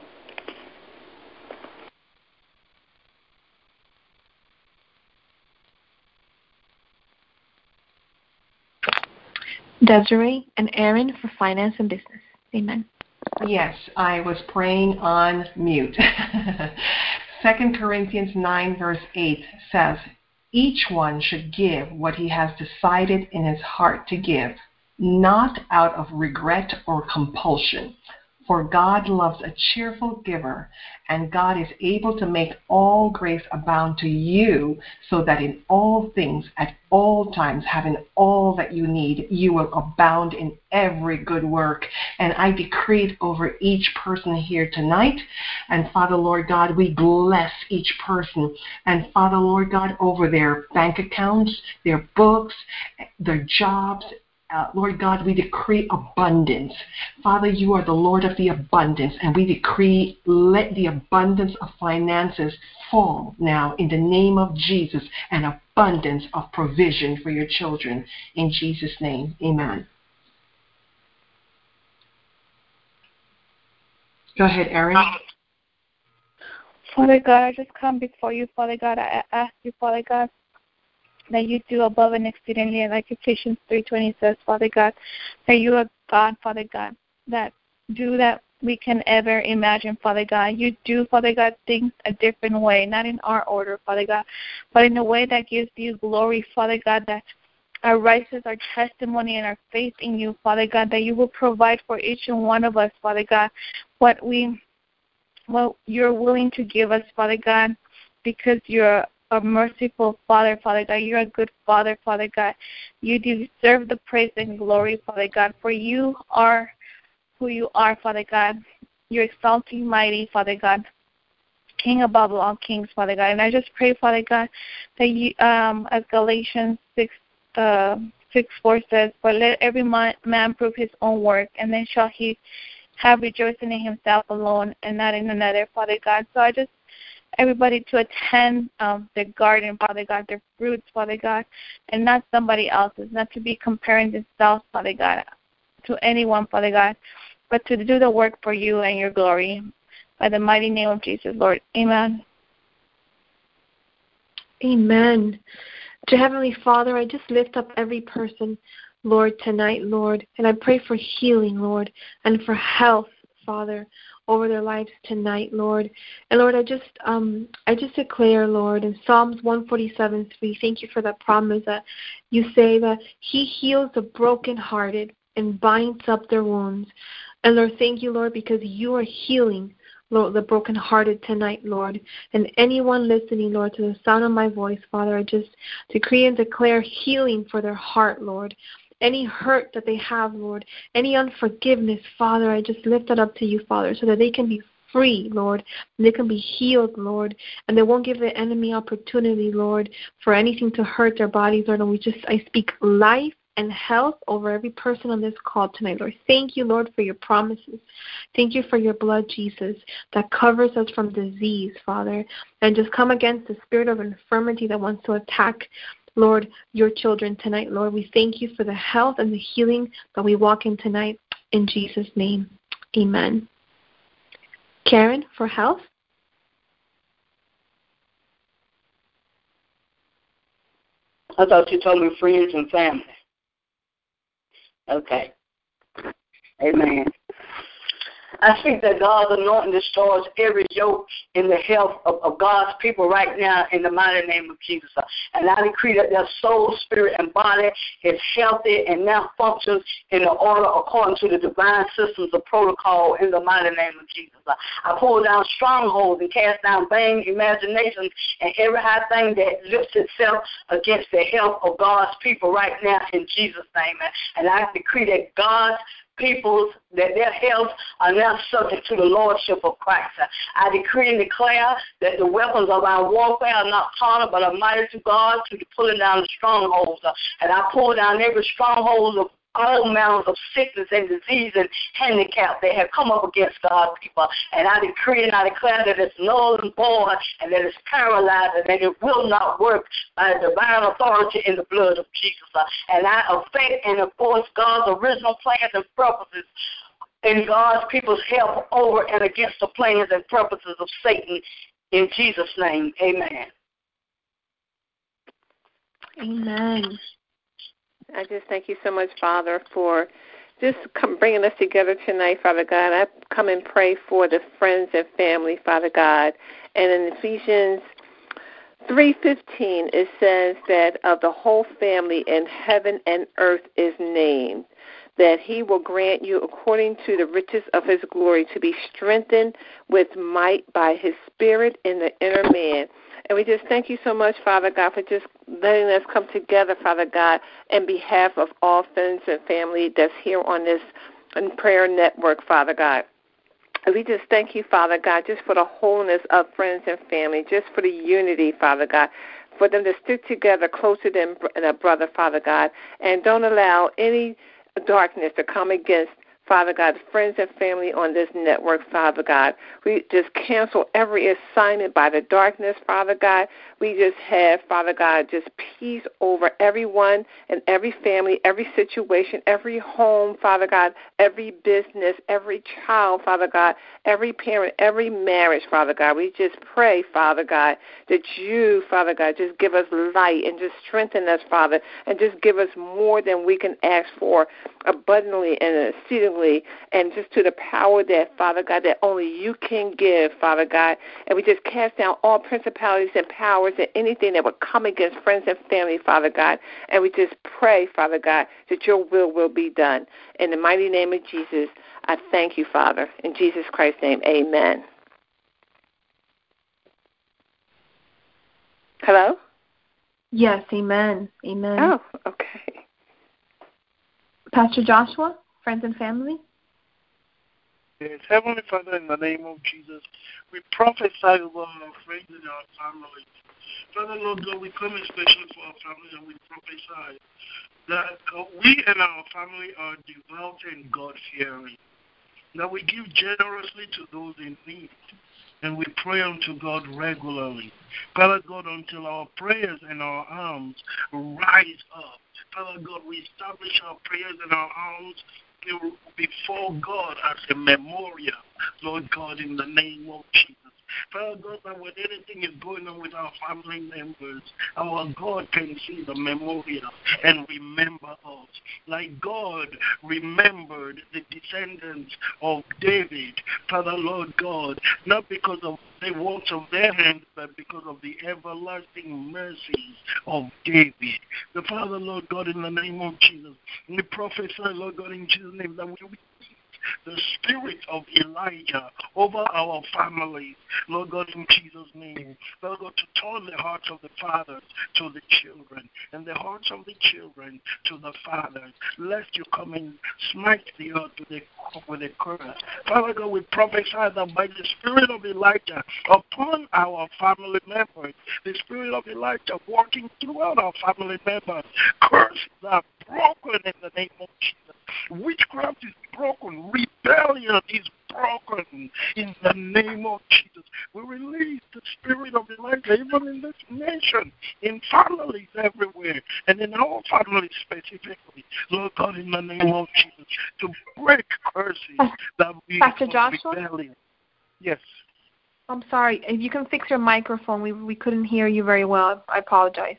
Desiree and Aaron for finance and business. Amen. Yes, I was praying on mute. Second Corinthians nine verse eight says, each one should give what he has decided in his heart to give, not out of regret or compulsion. For God loves a cheerful giver, and God is able to make all grace abound to you, so that in all things, at all times, having all that you need, you will abound in every good work. And I decree it over each person here tonight. And Father, Lord God, we bless each person. And Father, Lord God, over their bank accounts, their books, their jobs, Uh, Lord God, we decree abundance. Father, you are the Lord of the abundance, and we decree let the abundance of finances fall now in the name of Jesus, an abundance of provision for your children. In Jesus' name, amen. Go ahead, Erin. Father God, I just come before you, Father God. I ask you, Father God, that you do above and exceedingly, like Ephesians three twenty says, Father God, that you are God, Father God, that do that we can ever imagine, Father God. You do, Father God, things a different way, not in our order, Father God, but in a way that gives you glory, Father God, that arises our testimony and our faith in you, Father God, that you will provide for each and one of us, Father God, what we, what you're willing to give us, Father God, because you're a merciful Father, Father God. You're a good Father, Father God. You deserve the praise and glory, Father God, for you are who you are, Father God. You're exalting mighty, Father God, King above all kings, Father God. And I just pray, Father God, that you, um, as Galatians six, uh, six four says, but let every man, man prove his own work, and then shall he have rejoicing in himself alone and not in another, Father God. So I just everybody to attend um, their garden, Father God, their fruits, Father God, and not somebody else's, not to be comparing themselves, Father God. to anyone, Father God, but to do the work for you and your glory. By the mighty name of Jesus, Lord. Amen. Amen. To Heavenly Father, I just lift up every person, Lord, tonight, Lord, and I pray for healing, Lord, and for health, Father, over their lives tonight, Lord. And Lord, I just um I just declare, Lord, in Psalms one forty-seven three, thank you for that promise that you say that He heals the brokenhearted and binds up their wounds. And Lord, thank you, Lord, because you are healing, Lord, the brokenhearted tonight, Lord. And anyone listening, Lord, to the sound of my voice, Father, I just decree and declare healing for their heart, Lord. Any hurt that they have, Lord, any unforgiveness, Father, I just lift that up to you, Father, so that they can be free, Lord, and they can be healed, Lord, and they won't give the enemy opportunity, Lord, for anything to hurt their bodies, Lord. And we just, I speak life and health over every person on this call tonight, Lord. Thank you, Lord, for your promises. Thank you for your blood, Jesus, that covers us from disease, Father, and just come against the spirit of infirmity that wants to attack, Lord, your children tonight, Lord. We thank you for the health and the healing that we walk in tonight. In Jesus' name, amen. Karen, for health? I thought you told me friends and family. Okay. Amen. I think that God's anointing destroys every yoke in the health of, of God's people right now in the mighty name of Jesus. And I decree that their soul, spirit, and body is healthy and now functions in the order according to the divine systems of protocol in the mighty name of Jesus. I pull down strongholds and cast down vain imaginations and every high thing that lifts itself against the health of God's people right now in Jesus' name. And I decree that God's peoples, that their health are now subject to the lordship of Christ. I decree and declare that the weapons of our warfare are not carnal, but are mighty to God to the pulling down the strongholds. And I pull down every stronghold of all manners of sickness and disease and handicap that have come up against God's people. And I decree and I declare that it's null and void and that it's paralyzed and that it will not work by the divine authority in the blood of Jesus. And I affect and enforce God's original plans and purposes in God's people's help over and against the plans and purposes of Satan in Jesus' name. Amen. Amen. I just thank you so much, Father, for just come bringing us together tonight, Father God. I come and pray for the friends and family, Father God. And in Ephesians three fifteen, it says that of the whole family in heaven and earth is named, that he will grant you according to the riches of his glory to be strengthened with might by his Spirit in the inner man. And we just thank you so much, Father God, for just letting us come together, Father God, in behalf of all friends and family that's here on this prayer network, Father God. And we just thank you, Father God, just for the wholeness of friends and family, just for the unity, Father God, for them to stick together closer than a brother, Father God, and don't allow any darkness to come against, Father God, friends and family on this network, Father God. We just cancel every assignment by the darkness, Father God. We just have, Father God, just peace over everyone and every family, every situation, every home, Father God, every business, every child, Father God, every parent, every marriage, Father God. We just pray, Father God, that you, Father God, just give us light and just strengthen us, Father, and just give us more than we can ask for, abundantly and exceedingly, and just to the power that, Father God, that only you can give, Father God. And we just cast down all principalities and powers and anything that would come against friends and family, Father God. And we just pray, Father God, that your will will be done. In the mighty name of Jesus, I thank you, Father. In Jesus Christ's name, amen. Hello? Yes, amen. Amen. Oh, okay. Pastor Joshua, friends and family? Yes, Heavenly Father, in the name of Jesus, we prophesy over our friends and our families. Father, Lord God, we come especially for our family and we prophesy that uh, we and our family are devout and God-fearing, that we give generously to those in need, and we pray unto God regularly. Father God, until our prayers and our arms rise up. Father God, we establish our prayers and our arms before God as a memorial, Lord God, in the name of Jesus. Father God, that when anything is going on with our family members, our God can see the memorial and remember us. Like God remembered the descendants of David, Father Lord God, not because of the works of their hands, but because of the everlasting mercies of David. The Father Lord God, in the name of Jesus, we prophesy, Lord God, in Jesus' name, that we will the spirit of Elijah over our families, Lord God, in Jesus' name. Lord God, to turn the hearts of the fathers to the children, and the hearts of the children to the fathers, lest you come and smite the earth with a, with a curse. Father God, we prophesy that by the spirit of Elijah upon our family members, the spirit of Elijah working throughout our family members, curses are broken in the name of Jesus. Witchcraft is broken. Rebellion is broken in the name of Jesus. We release the spirit of Elijah even in this nation, in families everywhere, and in our families specifically. Lord God, in the name of Jesus, to break curses that we Pastor Joshua? rebellion. Yes. I'm sorry. If you can fix your microphone, we we couldn't hear you very well. I apologize.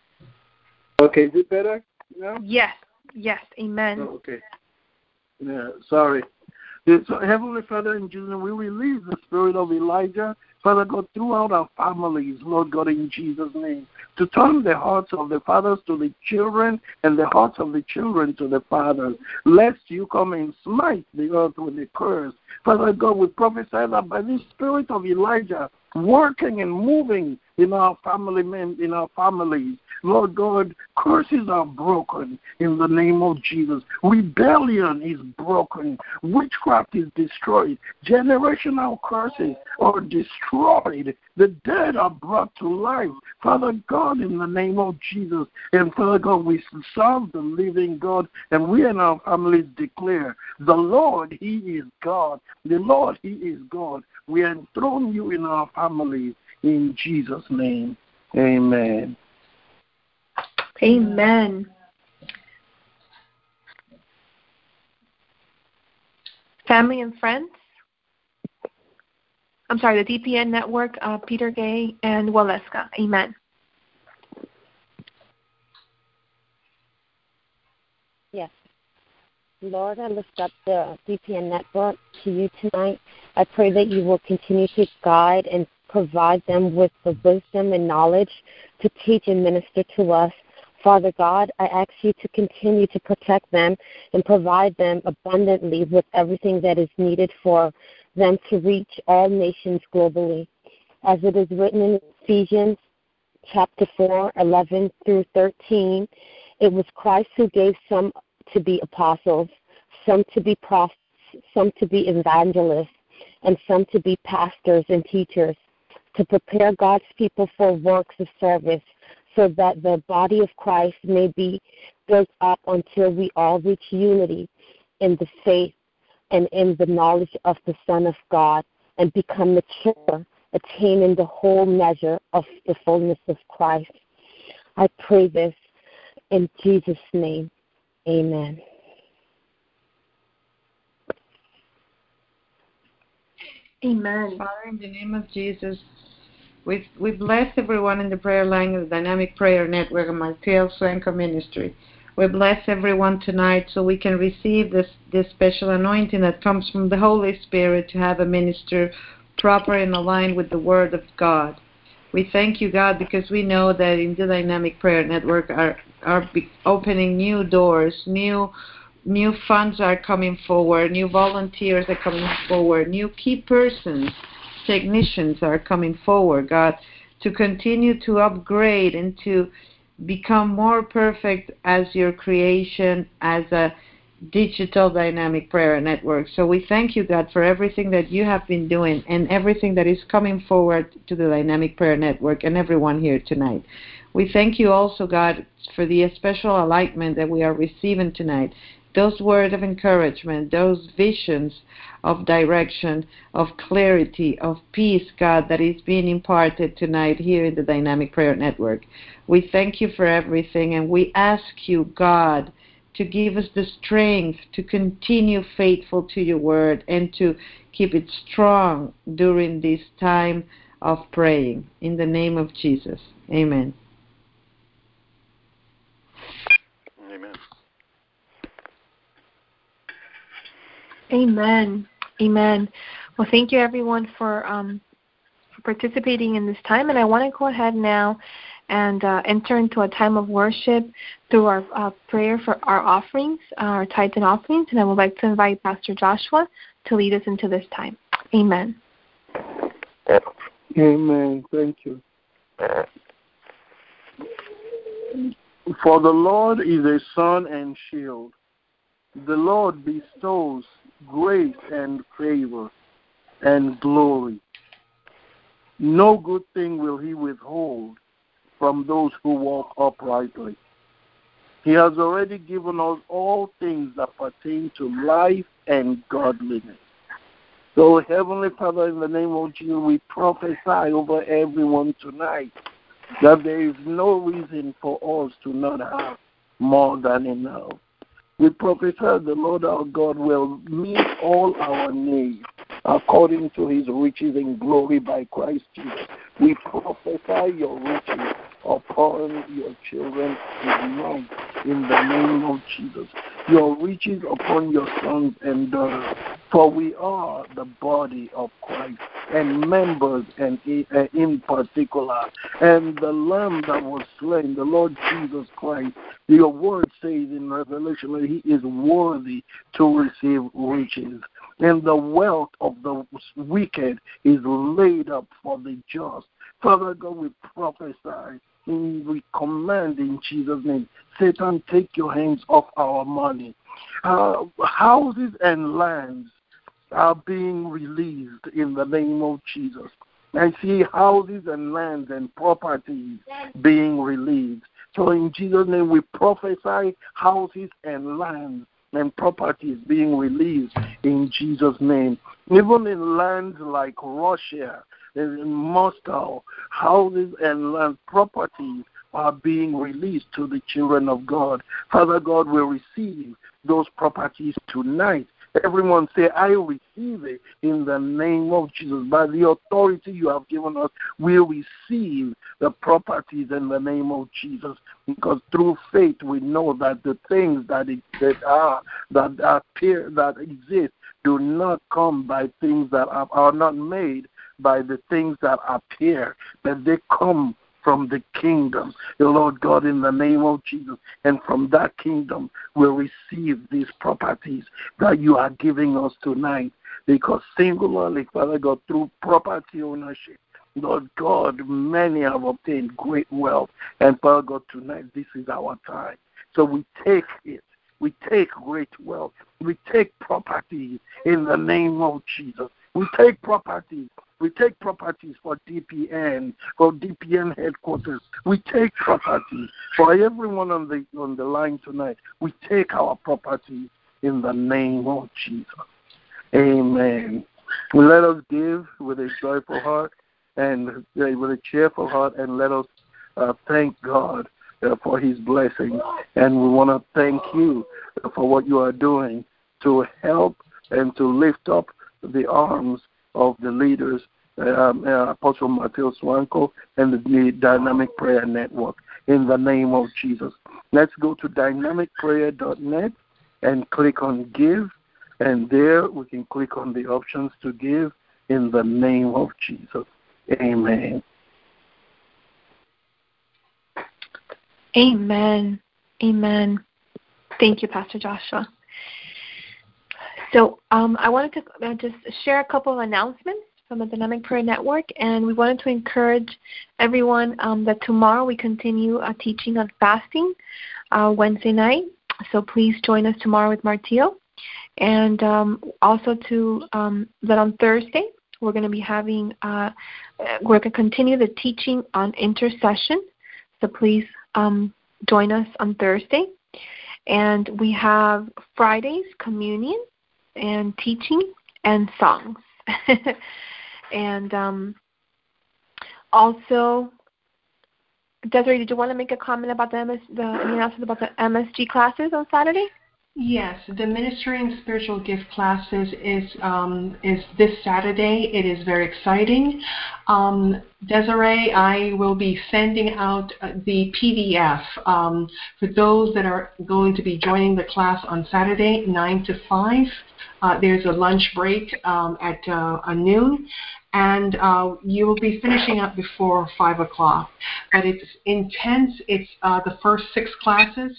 Okay, is it better now? Yes. Yes. Amen. Oh, okay. Yeah, sorry. So, Heavenly Father, in Jesus' name, we release the spirit of Elijah, Father God, throughout our families, Lord God, in Jesus' name, to turn the hearts of the fathers to the children and the hearts of the children to the fathers, lest you come and smite the earth with a curse. Father God, we prophesy that by the spirit of Elijah working and moving in our family men, in our families, Lord God, curses are broken in the name of Jesus. Rebellion is broken. Witchcraft is destroyed. Generational curses are destroyed. The dead are brought to life. Father God, in the name of Jesus. And Father God, we serve the living God, and we and our families declare, the Lord, He is God. The Lord, He is God. We enthrone you in our families. In Jesus' name, amen. Amen. Family and friends? I'm sorry, the D P N Network, uh, Peter Gay and Waleska. Amen. Yes. Lord, I lift up the D P N Network to you tonight. I pray that you will continue to guide and provide them with the wisdom and knowledge to teach and minister to us. Father God, I ask you to continue to protect them and provide them abundantly with everything that is needed for them to reach all nations globally. As it is written in Ephesians chapter four, eleven through thirteen, it was Christ who gave some to be apostles, some to be prophets, some to be evangelists, and some to be pastors and teachers, to prepare God's people for works of service, so that the body of Christ may be built up until we all reach unity in the faith and in the knowledge of the Son of God, and become mature, attaining the whole measure of the fullness of Christ. I pray this in Jesus' name. Amen. Amen. Father, in the name of Jesus, we we bless everyone in the prayer line of the Dynamic Prayer Network and Martiel Swenka Ministry. We bless everyone tonight so we can receive this, this special anointing that comes from the Holy Spirit to have a minister proper and aligned with the Word of God. We thank you, God, because we know that in the Dynamic Prayer Network are are opening new doors, new new funds are coming forward, new volunteers are coming forward, new key persons, technicians are coming forward, God, to continue to upgrade and to become more perfect as your creation, as a digital dynamic prayer network. So we thank you, God, for everything that you have been doing and everything that is coming forward to the Dynamic Prayer Network and everyone here tonight. We thank you also, God, for the special alignment that we are receiving tonight. Those words of encouragement, those visions of direction, of clarity, of peace, God, that is being imparted tonight here in the Dynamic Prayer Network. We thank you for everything, and we ask you, God, to give us the strength to continue faithful to your word and to keep it strong during this time of praying. In the name of Jesus, amen. Amen. Amen. Amen. Well, thank you, everyone, for um, for participating in this time. And I want to go ahead now and uh, enter into a time of worship through our uh, prayer for our offerings, uh, our tithes and offerings. And I would like to invite Pastor Joshua to lead us into this time. Amen. Amen. Thank you. For the Lord is a sun and shield. The Lord bestows grace and favor and glory. No good thing will he withhold from those who walk uprightly. He has already given us all things that pertain to life and godliness. So, Heavenly Father, in the name of Jesus, we prophesy over everyone tonight that there is no reason for us to not have more than enough. We prophesy the Lord our God will meet all our needs according to his riches in glory by Christ Jesus. We prophesy your riches upon your children tonight in the name of Jesus. Your riches upon your sons and daughters. For we are the body of Christ and members and in particular. And the Lamb that was slain, the Lord Jesus Christ, your word says in Revelation that he is worthy to receive riches. And the wealth of the wicked is laid up for the just. Father God, we prophesy and we command in Jesus' name, Satan, take your hands off our money. Uh, houses and lands are being released in the name of Jesus. I see houses and lands and properties being released. So in Jesus' name, we prophesy houses and lands and properties being released in Jesus' name. Even in lands like Russia, in Moscow, houses and land properties are being released to the children of God. Father God will receive those properties tonight. Everyone say, I receive it in the name of Jesus. By the authority you have given us, we receive the properties in the name of Jesus. Because through faith we know that the things that, that are, that appear, that exist, do not come by things that are, are not made by the things that appear, but they come from the kingdom, the Lord God, in the name of Jesus. And from that kingdom we'll receive these properties that you are giving us tonight. Because singularly, Father God, through property ownership, Lord God, many have obtained great wealth. And Father God, tonight this is our time. So we take it. We take great wealth. We take property in the name of Jesus. We take property. We take properties for D P N, for D P N headquarters. We take property for everyone on the on the line tonight. We take our property in the name of Jesus. Amen. Let us give with a joyful heart and with a cheerful heart, and let us uh, thank God uh, for his blessing. And we want to thank you for what you are doing to help and to lift up the arms of the leaders, um, uh, Apostle Matthew Swanko and the Dynamic Prayer Network, in the name of Jesus. Let's go to dynamic prayer dot net and click on Give, and there we can click on the options to give in the name of Jesus. Amen. Amen. Amen. Thank you, Pastor Joshua. So um, I wanted to uh, just share a couple of announcements from the Dynamic Prayer Network, and we wanted to encourage everyone um, that tomorrow we continue uh, teaching on fasting uh, Wednesday night. So please join us tomorrow with Martillo. And um, also to um, that on Thursday we're going to be having, uh, we're going to continue the teaching on intercession. So please um, join us on Thursday. And we have Fridays communion and teaching and songs. and um, also Desiree, did you want to make a comment about the, M S, the announcement about the M S G classes on Saturday? Yes, the Ministering Spiritual Gift classes is um, is this Saturday. It is very exciting. Um, Desiree, I will be sending out the P D F um, for those that are going to be joining the class on Saturday, nine to five. Uh, there's a lunch break um, at uh, noon, and uh, you will be finishing up before five o'clock. But it's intense. It's uh, the first six classes.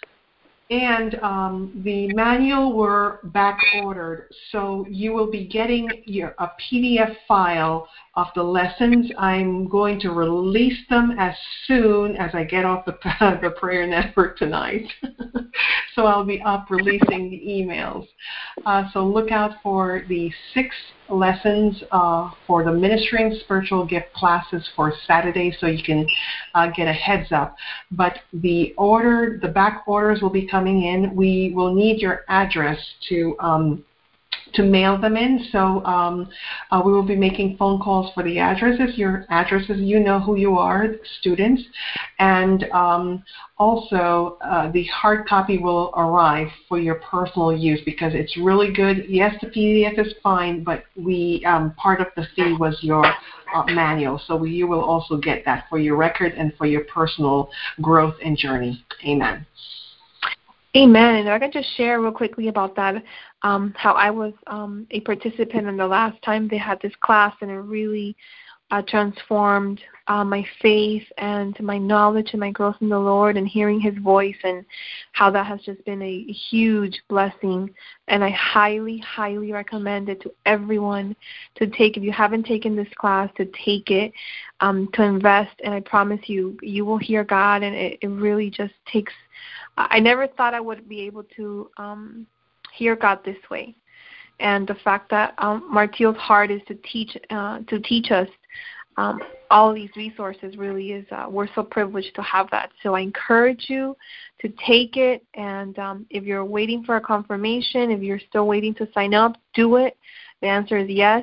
And um, the manual were back ordered, so you will be getting your a P D F file of the lessons. I'm going to release them as soon as I get off the, the prayer network tonight. So I'll be up releasing the emails. Uh, so look out for the six lessons uh, for the Ministering Spiritual Gift classes for Saturday, so you can uh, get a heads up. But the order, the back orders will be coming in. We will need your address to um, to mail them in. So um, uh, we will be making phone calls for the addresses. Your addresses, you know who you are, students. And um, also uh, the hard copy will arrive for your personal use because it's really good. Yes, the P D F is fine, but we um, part of the fee was your uh, manual. So we, you will also get that for your record and for your personal growth and journey. Amen. Amen. And I can just share real quickly about that, um, how I was um, a participant in the last time they had this class, and it really uh, transformed uh, my faith and my knowledge and my growth in the Lord and hearing His voice, and how that has just been a huge blessing. And I highly, highly recommend it to everyone to take. If you haven't taken this class, to take it, um, to invest. And I promise you, you will hear God, and it, it really just takes I never thought I would be able to um, hear God this way, and the fact that um, Martil's heart is to teach uh, to teach us um, all these resources really is. Uh, we're so privileged to have that. So I encourage you to take it, and um, if you're waiting for a confirmation, if you're still waiting to sign up, do it. The answer is yes.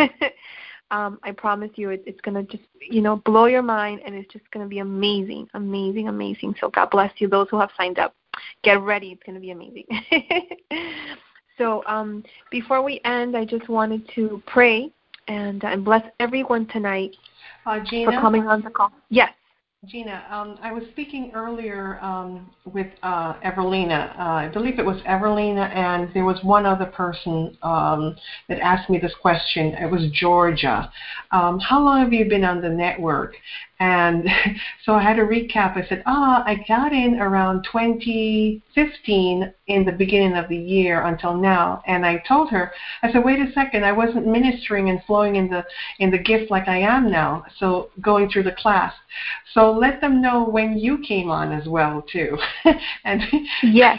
Um, I promise you it, it's going to just, you know, blow your mind, and it's just going to be amazing, amazing, amazing. So God bless you, those who have signed up. Get ready. It's going to be amazing. So um, before we end, I just wanted to pray and, uh, and bless everyone tonight uh, Gina, for coming on the call. Yes. Gina, um, I was speaking earlier um, with uh, Everlina. Uh, I believe it was Everlina, and there was one other person um, that asked me this question. It was Georgia. Um, how long have you been on the network? And so I had to recap. I said, ah, I got in around twenty fifteen in the beginning of the year until now. And I told her, I said, wait a second, I wasn't ministering and flowing in the in the gift like I am now, so going through the class. So let them know when you came on as well, too. And yes.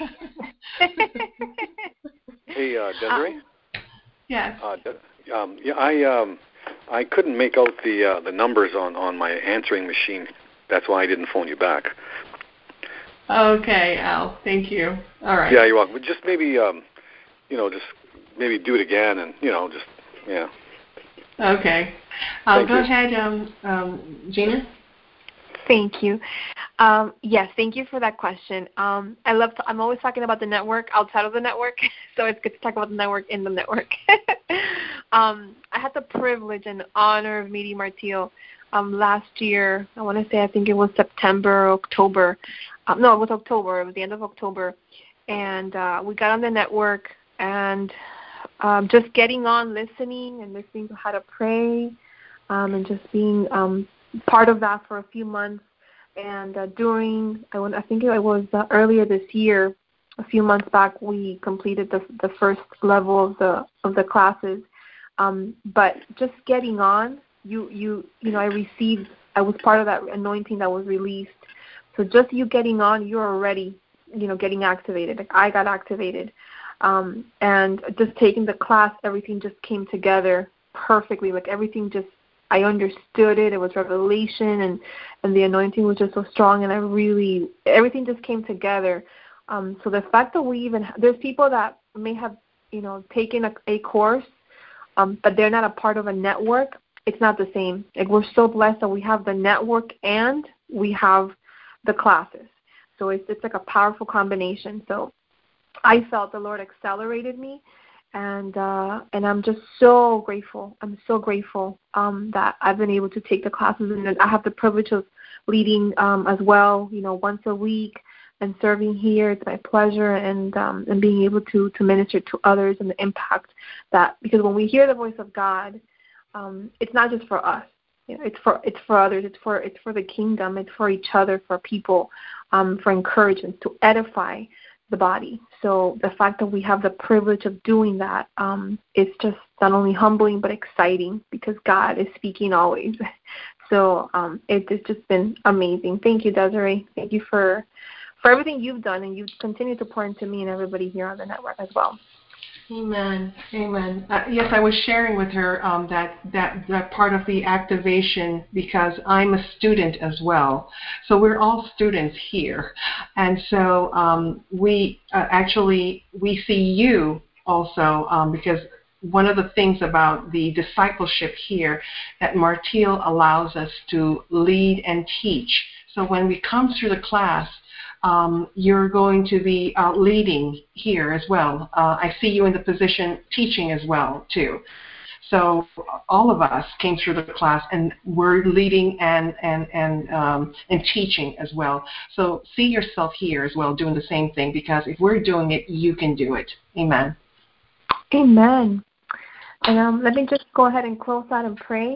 Hey, uh, Desiree? Um, yes. Uh, um, yeah, I... Um, I couldn't make out the uh, the numbers on, on my answering machine. That's why I didn't phone you back. Okay, Al. Thank you. All right. Yeah, you're welcome. But just maybe, um, you know, just maybe do it again, and you know, just yeah. Okay. I'll Thank go you. ahead, um, um, Gina. Thank you. Um, yes, thank you for that question. Um, I love. To, I'm always talking about the network outside of the network, so it's good to talk about the network in the network. um, I had the privilege and honor of meeting Martil um, last year. I want to say I think it was September, or October. Um, no, it was October. It was the end of October, and uh, we got on the network, and um, just getting on, listening, and listening to how to pray, um, and just being um, part of that for a few months. And uh, during, I, I think it was uh, earlier this year, a few months back, we completed the the first level of the of the classes. Um, but just getting on, you you you know, I received, I was part of that anointing that was released. So just you getting on, you're already, you know, getting activated. Like I got activated, um, and just taking the class, everything just came together perfectly. Like everything just, I understood it. It was revelation, and, and the anointing was just so strong, and I really, everything just came together. Um, so the fact that we even, there's people that may have, you know, taken a, a course, um, but they're not a part of a network. It's not the same. Like we're so blessed that we have the network and we have the classes. So it's it's like a powerful combination. So I felt the Lord accelerated me, and uh, and I'm just so grateful. I'm so grateful um, that I've been able to take the classes, and I have the privilege of leading um, as well. You know, once a week and serving here. It's my pleasure, and um, and being able to to minister to others and the impact that, because when we hear the voice of God, um, it's not just for us. You know, it's for it's for others. It's for it's for the kingdom. It's for each other, for people, um, for encouragement, to edify the body. So the fact that we have the privilege of doing that um, is just not only humbling but exciting, because God is speaking always. So um, it, it's just been amazing. Thank you, Desiree. Thank you for for everything you've done, and you continue to pour into me and everybody here on the network as well. Amen. Amen. Uh, yes, I was sharing with her um, that, that that part of the activation, because I'm a student as well. So we're all students here. And so um, we uh, actually, we see you also, um, because one of the things about the discipleship here, that Martil allows us to lead and teach. So when we come through the class, Um, you're going to be uh, leading here as well. Uh, I see you in the position teaching as well, too. So all of us came through the class, and we're leading and and and um, and teaching as well. So see yourself here as well, doing the same thing, because if we're doing it, you can do it. Amen. Amen. And um, let me just go ahead and close out and pray.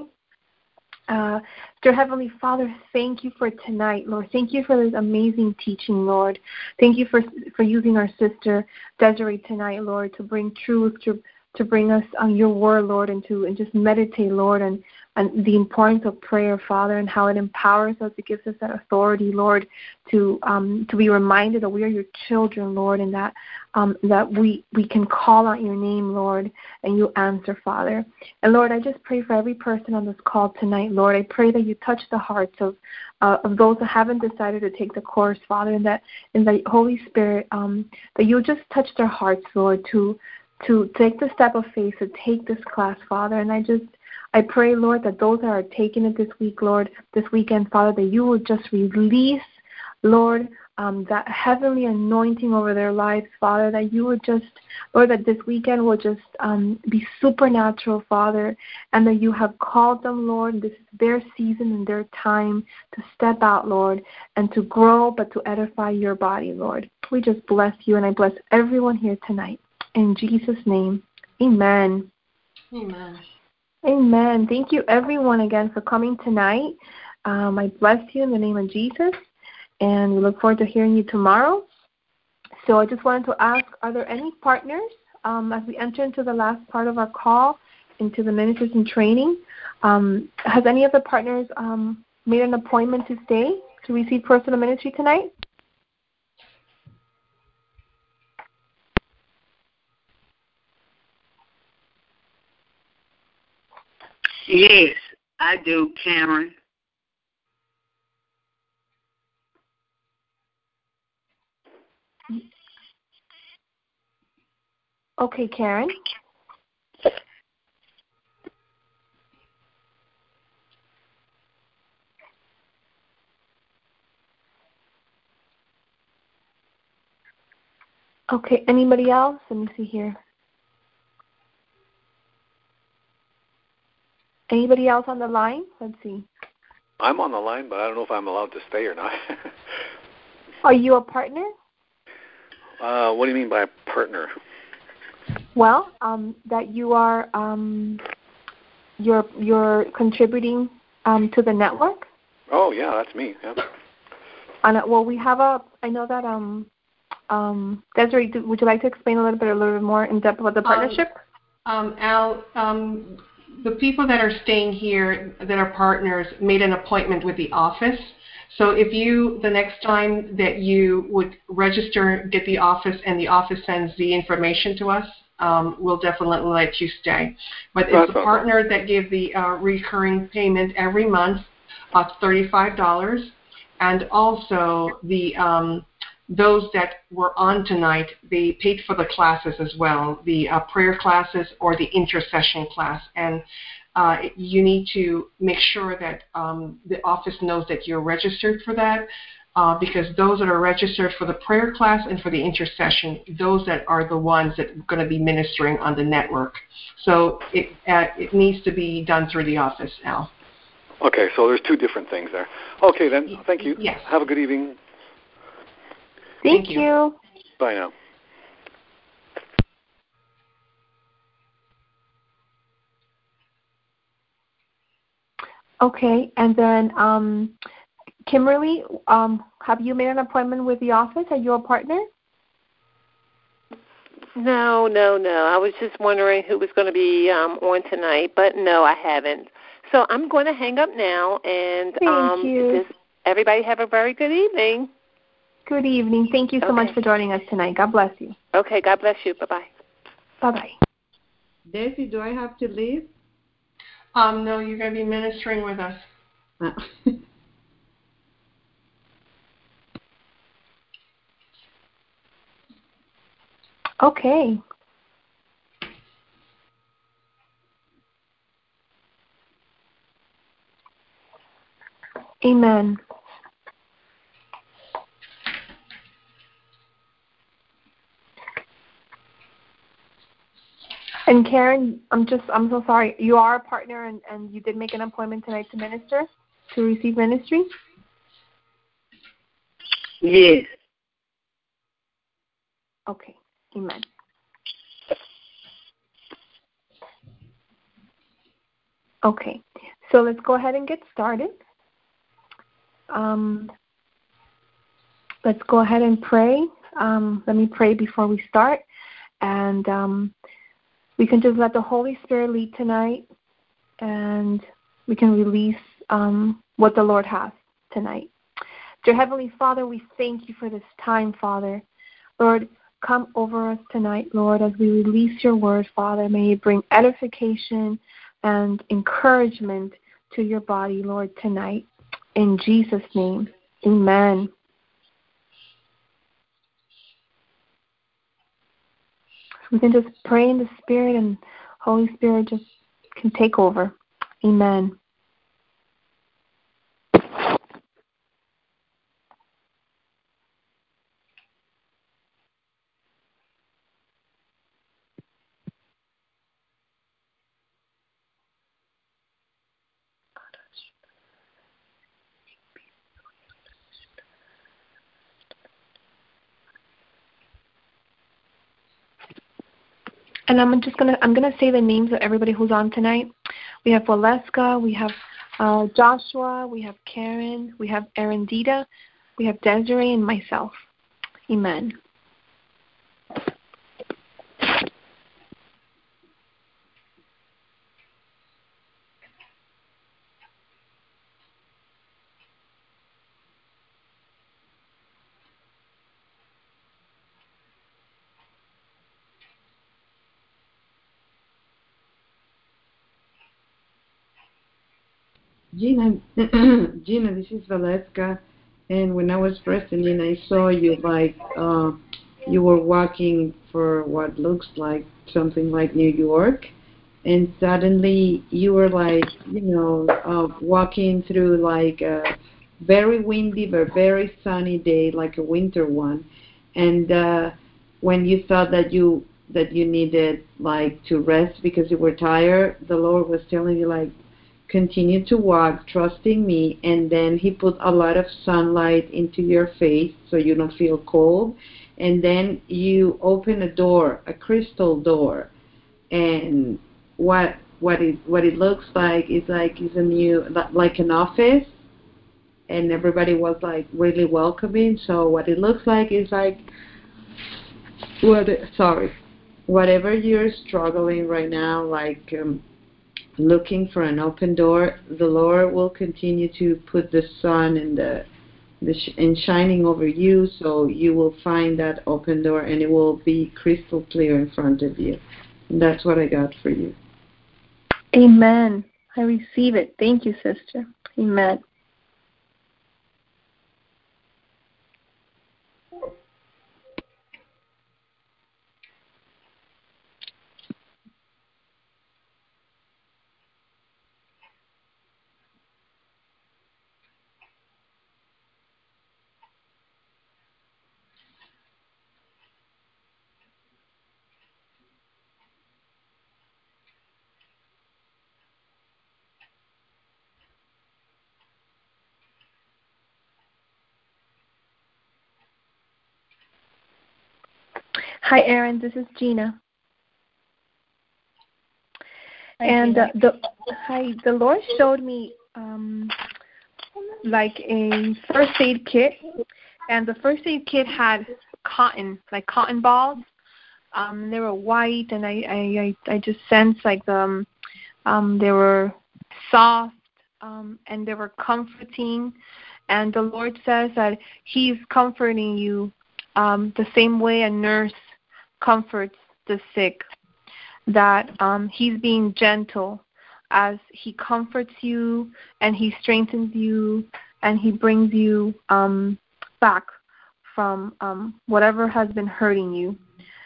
Uh, dear Heavenly Father, thank you for tonight, Lord. Thank you for this amazing teaching, Lord. Thank you for for using our sister Desiree tonight, Lord, to bring truth, to to bring us on your word, Lord, and to and just meditate, Lord, and, and the importance of prayer, Father, and how it empowers us. It gives us that authority, Lord, to um, to be reminded that we are your children, Lord, and that um, that we, we can call out your name, Lord, and you answer, Father. And, Lord, I just pray for every person on this call tonight, Lord. I pray that you touch the hearts of uh, of those that haven't decided to take the course, Father, and that in the Holy Spirit, um, that you'll just touch their hearts, Lord, to to take the step of faith, to take this class, Father. And I just, I pray, Lord, that those that are taking it this week, Lord, this weekend, Father, that you will just release, Lord, um, that heavenly anointing over their lives, Father, that you would just, Lord, that this weekend will just um, be supernatural, Father, and that you have called them, Lord, and this is their season and their time to step out, Lord, and to grow, but to edify your body, Lord. We just bless you, and I bless everyone here tonight. In Jesus' name, amen. Amen. Amen. Thank you, everyone, again, for coming tonight. Um, I bless you in the name of Jesus, and we look forward to hearing you tomorrow. So I just wanted to ask, are there any partners um, as we enter into the last part of our call, into the ministers in training? Um, has any of the partners um, made an appointment to stay to receive personal ministry tonight? Yes, I do, Cameron. Okay, Karen. Okay, anybody else? Let me see here. Anybody else on the line? Let's see. I'm on the line, but I don't know if I'm allowed to stay or not. Are you a partner? Uh, what do you mean by a partner? Well, um, that you are um, you're you're contributing um, to the network. Oh yeah, that's me. Yeah. And, well, we have a. I know that um, um, Desiree, would you like to explain a little bit, a little bit more in depth about the partnership? Um, um, Al, um, the people that are staying here that are partners made an appointment with the office. So if you, the next time that you would register, get the office, and the office sends the information to us, um, we'll definitely let you stay. But it's the partner that give the uh, recurring payment every month of thirty-five dollars, and also the um, those that were on tonight, they paid for the classes as well, the uh, prayer classes or the intercession class. And uh, you need to make sure that um, the office knows that you're registered for that, uh, because those that are registered for the prayer class and for the intercession, those that are the ones that are going to be ministering on the network. So it uh, it needs to be done through the office, Al. Okay, so there's two different things there. Okay, then. Thank you. Yes. Have a good evening. Thank, Thank you. you. Bye now. Okay, and then um, Kimberly, um, have you made an appointment with the office? Are you a partner? No, no, no. I was just wondering who was going to be um, on tonight, but no, I haven't. So I'm going to hang up now, and Thank um, you. just everybody have a very good evening. Good evening. Thank you so Okay. much for joining us tonight. God bless you. Okay, God bless you. Bye-bye. Bye-bye. Daisy, do I have to leave? Um, no, you're going to be ministering with us. Ah. Okay. Amen. And Karen, I'm just, I'm so sorry. You are a partner, and, and you did make an appointment tonight to minister, to receive ministry? Yes. Okay. Amen. Okay. So let's go ahead and get started. Um, let's go ahead and pray. Um, let me pray before we start. And um, we can just let the Holy Spirit lead tonight, and we can release um, what the Lord has tonight. Dear Heavenly Father, we thank you for this time, Father. Lord, come over us tonight, Lord, as we release your word, Father. May it bring edification and encouragement to your body, Lord, tonight. In Jesus' name, amen. We can just pray in the Spirit, and Holy Spirit just can take over. Amen. And I'm just gonna I'm gonna say the names of everybody who's on tonight. We have Waleska, we have uh, Joshua, we have Karen, we have Arendita, we have Desiree, and myself. Amen. Gina, Gina, this is Valeska, and when I was listening, I saw you like uh, you were walking for what looks like something like New York, and suddenly you were like, you know, uh, walking through like a very windy but very sunny day, like a winter one, and uh, when you thought that you that you needed like to rest because you were tired, the Lord was telling you like, continue to walk, trusting me, and then he put a lot of sunlight into your face so you don't feel cold, and then you open a door, a crystal door, and what what it what it looks like is like is a new like an office, and everybody was like really welcoming. So what it looks like is like what sorry, whatever you're struggling right now, like. Um, looking for an open door, the Lord will continue to put the sun and the, the sh- and shining over you, so you will find that open door, and it will be crystal clear in front of you. And that's what I got for you. Amen. I receive it. Thank you, sister. Amen. Hi, Aaron. This is Gina. Hi, and Gina. uh, the hi, the Lord showed me um, like a first aid kit, and the first aid kit had cotton, like cotton balls. Um, they were white, and I I, I, I just sensed like the um, they were soft, um, and they were comforting. And the Lord says that He's comforting you um, the same way a nurse comforts the sick, that um, He's being gentle as He comforts you and He strengthens you and He brings you um, back from um, whatever has been hurting you.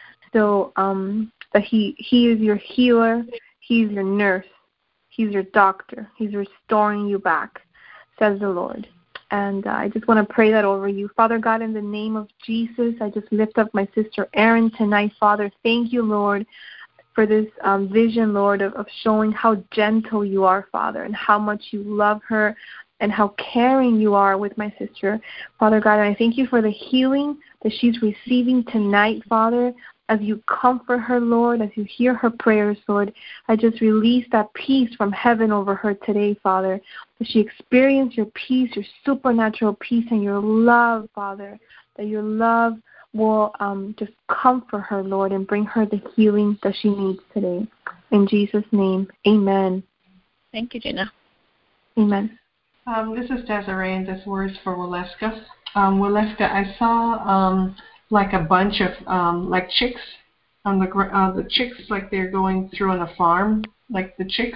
So um, that he, he is your healer, He's your nurse, He's your doctor, He's restoring you back, says the Lord. And uh, I just want to pray that over you. Father God, in the name of Jesus, I just lift up my sister Erin tonight, Father. Thank you, Lord, for this um, vision, Lord, of, of showing how gentle you are, Father, and how much you love her and how caring you are with my sister, Father God. And I thank you for the healing that she's receiving tonight, Father, as you comfort her, Lord, as you hear her prayers, Lord. I just release that peace from heaven over her today, Father, that she experience your peace, your supernatural peace, and your love, Father, that your love will um, just comfort her, Lord, and bring her the healing that she needs today. In Jesus' name, amen. Thank you, Gina. Amen. Um, this is Desiree, and this word is for Waleska. Um, Waleska, I saw um, like a bunch of um, like chicks on the gr- uh, the chicks like they're going through on a farm, like the chicks.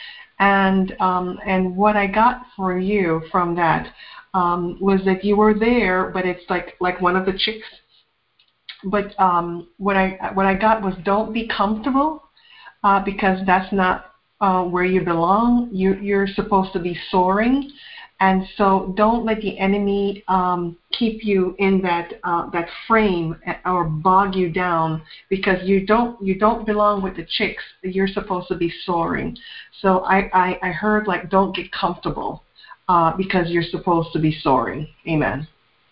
And um, and what I got for you from that um, was that you were there, but it's like like one of the chicks. But um, what I what I got was don't be comfortable uh, because that's not uh, where you belong. You you're supposed to be soaring, and so don't let the enemy um, keep you in that uh, that frame or bog you down, because you don't you don't belong with the chicks. You're supposed to be soaring. So I I, I heard like don't get comfortable uh, because you're supposed to be soaring. Amen.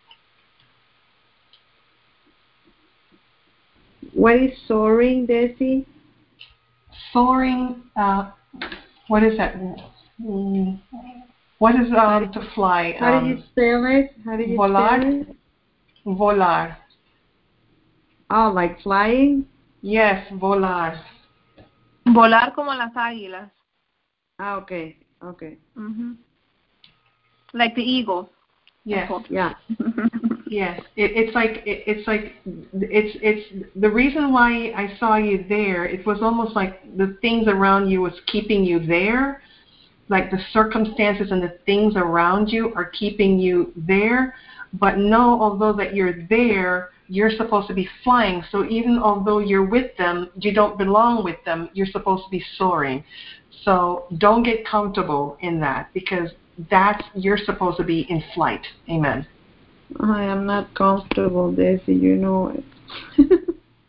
What is soaring, Desi? Soaring, uh, what is that? Mm, What is um to fly? How Um, did you spell it? How did you volar? spell it? Volar. Oh, like flying? Yes, volar. Volar como las águilas. Ah, okay, okay. Mm-hmm. Like the eagle. Yes. Yeah. Yes. It, it's like it, it's like it's it's the reason why I saw you there. It was almost like the things around you was keeping you there. Like the circumstances and the things around you are keeping you there. But know, although that you're there, you're supposed to be flying. So even although you're with them, you don't belong with them. You're supposed to be soaring. So don't get comfortable in that, because that's you're supposed to be in flight. Amen. I am not comfortable, Desi. You know it.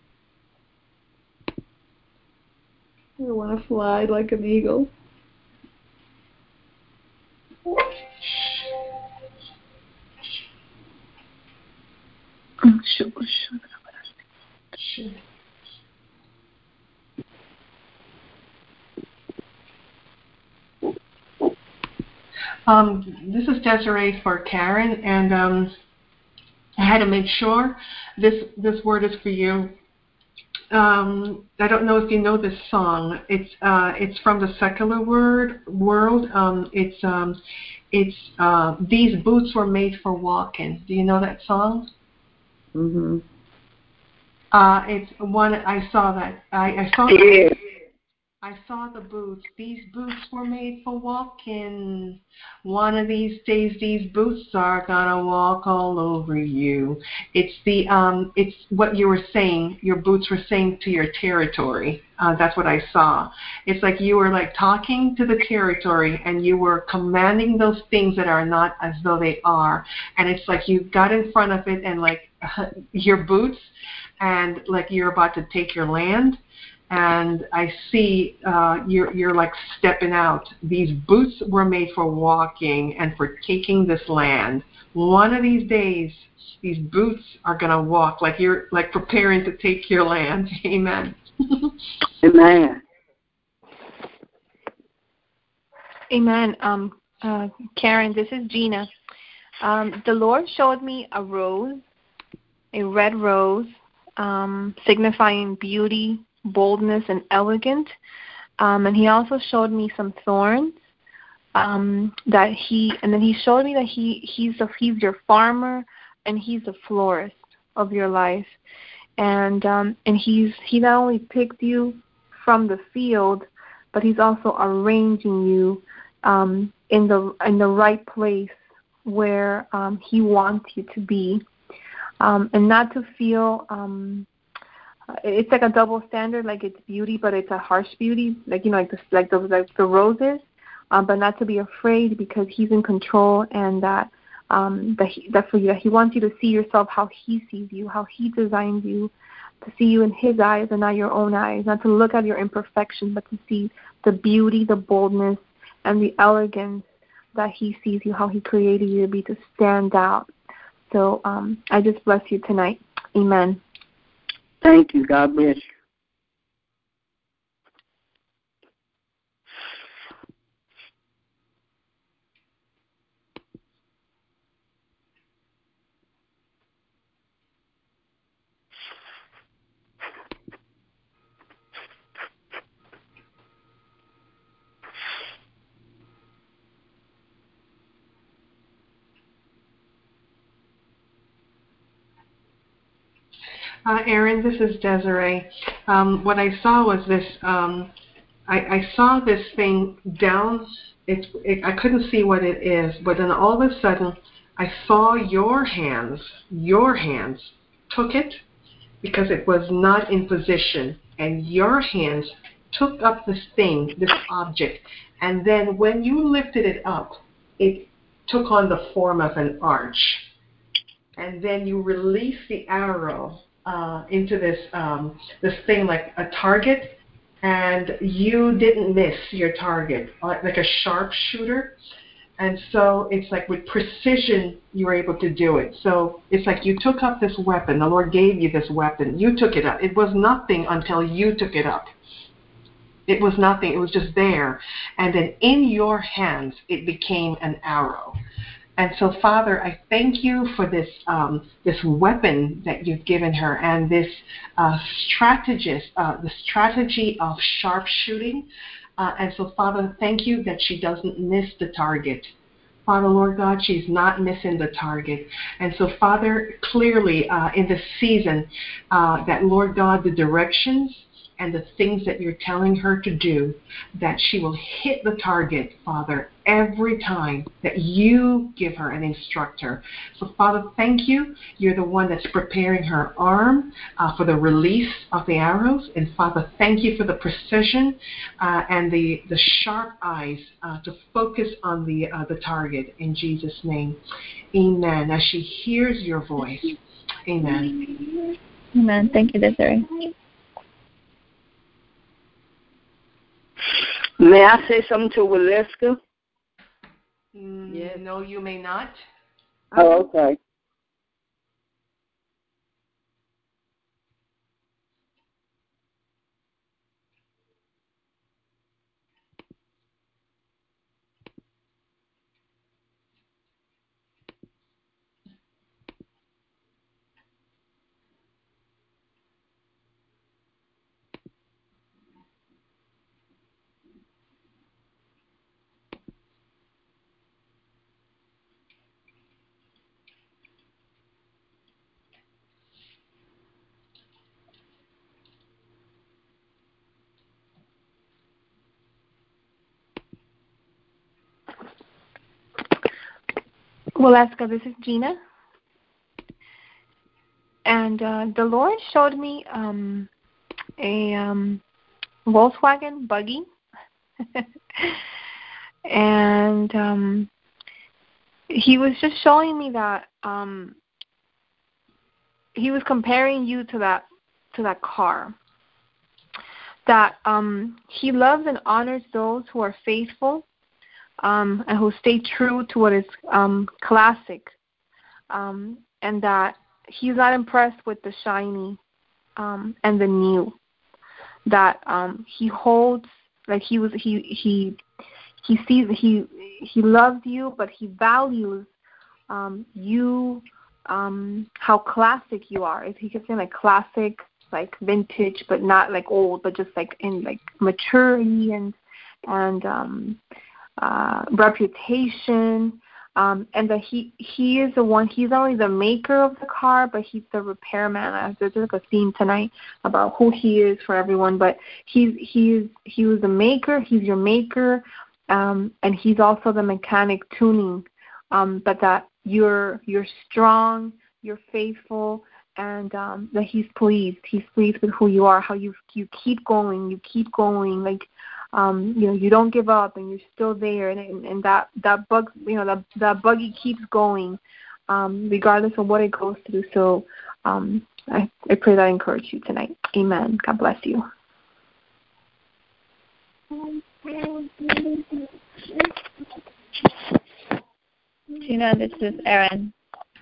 I want to fly like an eagle. Sure, sure. Sure. Um, this is Desiree for Karen, and um, I had to make sure this this word is for you. Um, I don't know if you know this song. It's uh, it's from the secular word world. Um, it's um, it's uh, these boots were made for walking. Do you know that song? Mhm. Uh, it's one I saw that I, I saw. Yeah. I saw the boots. These boots were made for walking. One of these days, these boots are gonna walk all over you. It's the um, it's what you were saying. Your boots were saying to your territory. Uh, that's what I saw. It's like you were like talking to the territory, and you were commanding those things that are not as though they are. And it's like you got in front of it, and like your boots, and like you're about to take your land. And I see uh, you're you're like stepping out. These boots were made for walking and for taking this land. one of these days, these boots are going to walk like you're like preparing to take your land. Amen. Amen. Amen. Um, uh, Karen, this is Gina. Um, the Lord showed me a rose, a red rose, um, signifying beauty, boldness, and elegance. Um, and he also showed me some thorns. Um, that he and then he showed me that he he's a, he's your farmer and he's the florist of your life, and um, and he's he not only picked you from the field, but he's also arranging you um, in the in the right place where um, he wants you to be, um, and not to feel. Um, it's like a double standard, like it's beauty, but it's a harsh beauty, like you know, like the like the like the roses. Um, but not to be afraid because he's in control, and that um, that, he, that for you, that he wants you to see yourself how he sees you, how he designed you, to see you in his eyes and not your own eyes, not to look at your imperfection, but to see the beauty, the boldness, and the elegance that he sees you, how he created you to be, to stand out. So um, I just bless you tonight. Amen. Thank you. God bless you. Uh, Aaron, this is Desiree. Um, what I saw was this. Um, I, I saw this thing down. It's. It, I couldn't see what it is, but then all of a sudden, I saw your hands. Your hands took it because it was not in position, and your hands took up this thing, this object, and then when you lifted it up, it took on the form of an arch, and then you released the arrow uh, into this um, this thing like a target, and you didn't miss your target, like a sharpshooter. And so it's like with precision you were able to do it. So it's like you took up this weapon. The Lord gave you this weapon. You took it up. It was nothing until you took it up. It was nothing. It was just there. And then in your hands it became an arrow. And so, Father, I thank you for this um, this weapon that you've given her, and this uh, strategist, uh, the strategy of sharpshooting. Uh, and so, Father, thank you that she doesn't miss the target. Father, Lord God, she's not missing the target. And so, Father, clearly uh, in this season, uh, that, Lord God, the directions and the things that you're telling her to do, that she will hit the target, Father, every time that you give her and instruct her. So, Father, thank you. You're the one that's preparing her arm uh, for the release of the arrows. And, Father, thank you for the precision uh, and the, the sharp eyes uh, to focus on the, uh, the target. In Jesus' name, amen. As she hears your voice, amen. Amen. Thank you, Desiree. May I say something to Waleska? Mm, yes. No, you may not. Oh, okay. Waleska, this is Gina. And uh, the Lord showed me um, a um, Volkswagen buggy. and um, he was just showing me that um, he was comparing you to that to that car. That um, he loves and honors those who are faithful um, and who stay true to what is um, classic um, and that he's not impressed with the shiny um, and the new. That um, he holds, like he was, he he he sees, he he loves you, but he values um, you, um, how classic you are. He keeps saying like classic, like vintage, but not like old, but just like in like maturity and and um, uh, reputation. Um, and that he he is the one. He's only the maker of the car, but he's the repairman. There's like a theme tonight about who he is for everyone. But he's he's he was the maker. He's your maker, um, and he's also the mechanic tuning. Um, but that you're you're strong, you're faithful, and um, that he's pleased. He's pleased with who you are. How you you keep going. You keep going. Like. Um, you know, you don't give up, and you're still there, and and, and that that bug, you know, that that buggy keeps going, um, regardless of what it goes through. So, um, I I pray that I encourage you tonight. Amen. God bless you. Gina, this is Erin,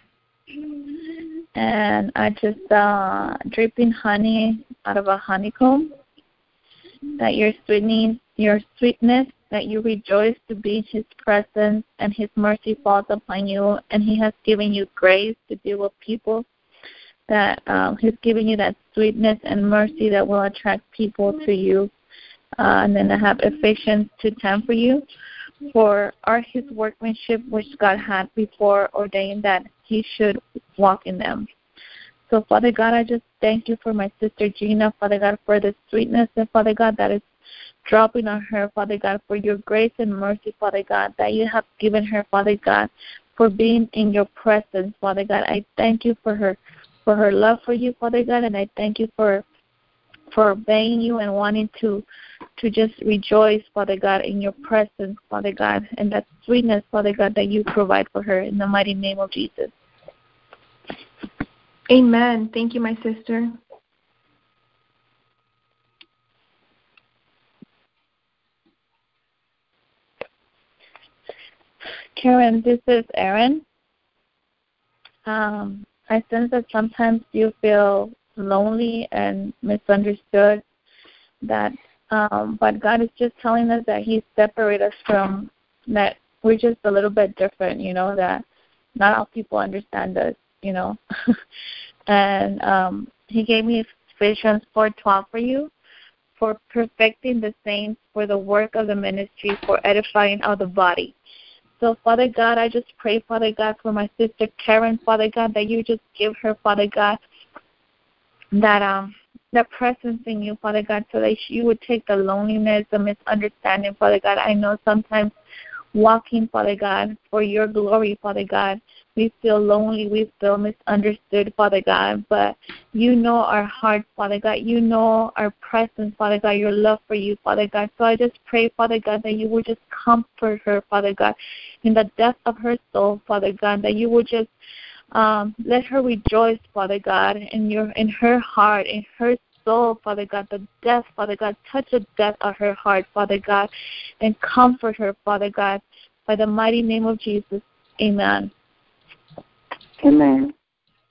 and I just uh, dripping honey out of a honeycomb. That your sweetness, your sweetness, that you rejoice to be in His presence, and His mercy falls upon you, and He has given you grace to deal with people. That um, He's giving you that sweetness and mercy that will attract people to you. Uh, and then I have Ephesians two ten for you. For are His workmanship which God had before ordained that He should walk in them. So, Father God, I just thank you for my sister Gina, Father God, for the sweetness, and Father God, that is dropping on her, Father God, for your grace and mercy, Father God, that you have given her, Father God, for being in your presence, Father God. I thank you for her, for her love for you, Father God, and I thank you for for obeying you and wanting to to just rejoice, Father God, in your presence, Father God, and that sweetness, Father God, that you provide for her in the mighty name of Jesus. Amen. Thank you, my sister. Karen, this is Erin. Um, I sense that sometimes you feel lonely and misunderstood. That, um, but God is just telling us that He separated us from that. We're just a little bit different, you know. That not all people understand us, you know. And um, He gave me Ephesians four twelve for you, for perfecting the saints for the work of the ministry, for edifying of the body. So, Father God, I just pray, Father God, for my sister Karen, Father God, that you just give her, Father God, that um that presence in you, Father God, so that you would take the loneliness, the misunderstanding, Father God. I know sometimes walking, Father God, for your glory, Father God, we feel lonely, we feel misunderstood, Father God, but you know our hearts, Father God. You know our presence, Father God, your love for you, Father God. So I just pray, Father God, that you would just comfort her, Father God, in the depth of her soul, Father God, that you would just um, let her rejoice, Father God, in your in her heart, in her soul, Father God, the depth, Father God, touch the depth of her heart, Father God, and comfort her, Father God, by the mighty name of Jesus. Amen. Amen.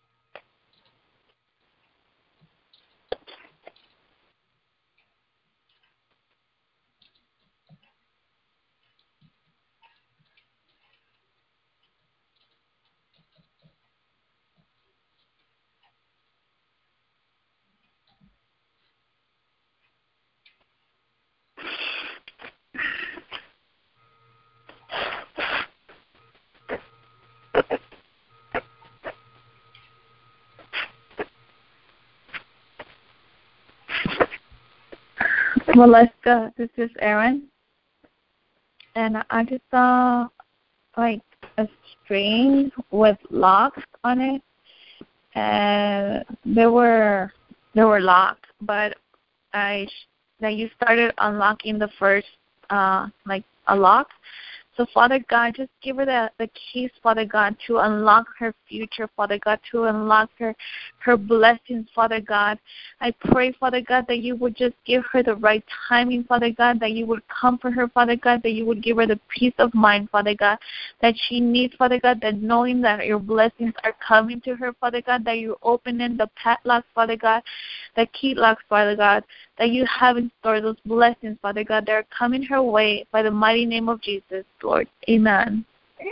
Valeska, this is Erin, and I just saw like a string with locks on it, and they were they were locked, but I that you started unlocking the first uh like a lock, So, Father God, just give her the, the keys, Father God, to unlock her future, Father God, to unlock her, her blessings, Father God. I pray, Father God, that you would just give her the right timing, Father God, that you would comfort her, Father God, that you would give her the peace of mind, Father God, that she needs, Father God, that knowing that your blessings are coming to her, Father God, that you're opening the padlocks, Father God, the key locks, Father God, that you have in store those blessings, Father God, that are coming her way by the mighty name of Jesus, Lord. Amen.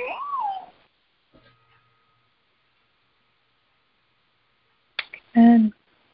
Amen.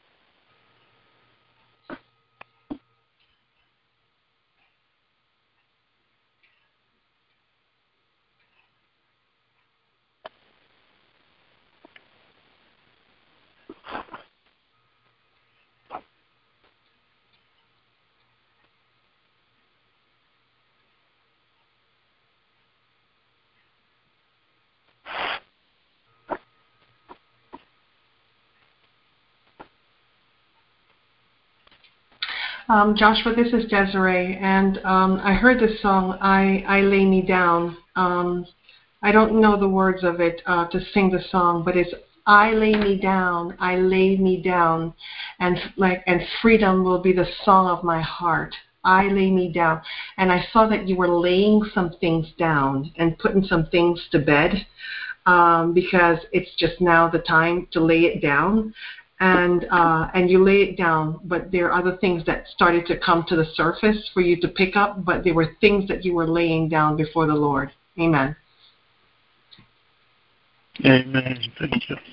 Um, Joshua, this is Desiree, and um, I heard this song, I, I Lay Me Down. Um, I don't know the words of it uh, to sing the song, but it's I lay me down, I lay me down, and like and freedom will be the song of my heart. I lay me down. And I saw that you were laying some things down and putting some things to bed um, because it's just now the time to lay it down. And uh, and you lay it down, but there are other things that started to come to the surface for you to pick up, but there were things that you were laying down before the Lord. Amen. Amen. Thank you.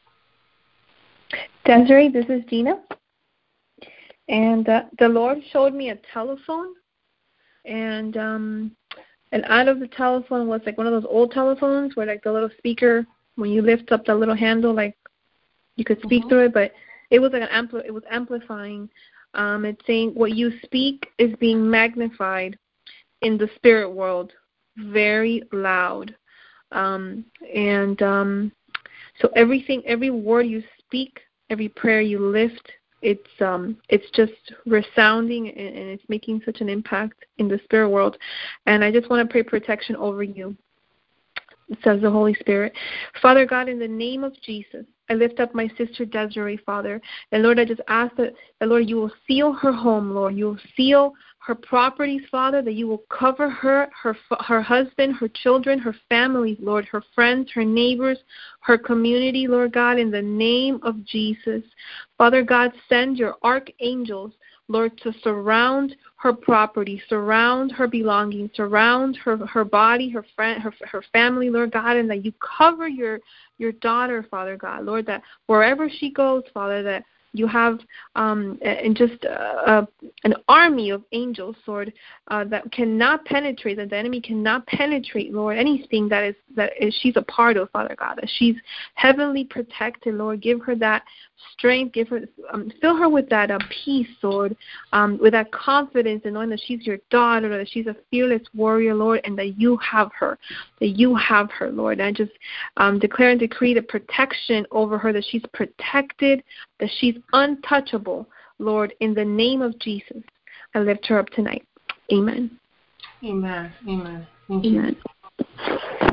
Desiree, this is Gina. And uh, the Lord showed me a telephone, and um, and out of the telephone was like one of those old telephones where like the little speaker, when you lift up the little handle, like you could speak mm-hmm. through it, but it was like an ampli- it was amplifying. Um, it's saying what you speak is being magnified in the spirit world, very loud. Um, and um, so everything, every word you speak, every prayer you lift, it's um, it's just resounding and, and it's making such an impact in the spirit world. And I just want to pray protection over you, says the Holy Spirit. Father God, in the name of Jesus, I lift up my sister Desiree, Father. And Lord, I just ask that, that, Lord, you will seal her home, Lord. You will seal her properties, Father, that you will cover her, her, her husband, her children, her family, Lord, her friends, her neighbors, her community, Lord God, in the name of Jesus. Father God, send your archangels, Lord, to surround her property, surround her belongings, surround her her body, her friend, her her family, Lord God, and that you cover your your daughter, Father God, Lord, that wherever she goes, Father, that you have um, and just uh, an army of angels, Lord, uh, that cannot penetrate, that the enemy cannot penetrate, Lord, anything that is that is she's a part of, Father God, that she's heavenly protected, Lord. Give her that strength, give her, um, fill her with that uh, peace, Lord, um, with that confidence and knowing that she's your daughter, that she's a fearless warrior, Lord, and that you have her, that you have her, Lord. And I just um, declare and decree the protection over her, that she's protected, that she's untouchable, Lord, in the name of Jesus. I lift her up tonight. Amen. Amen. Amen. Thank Amen. you.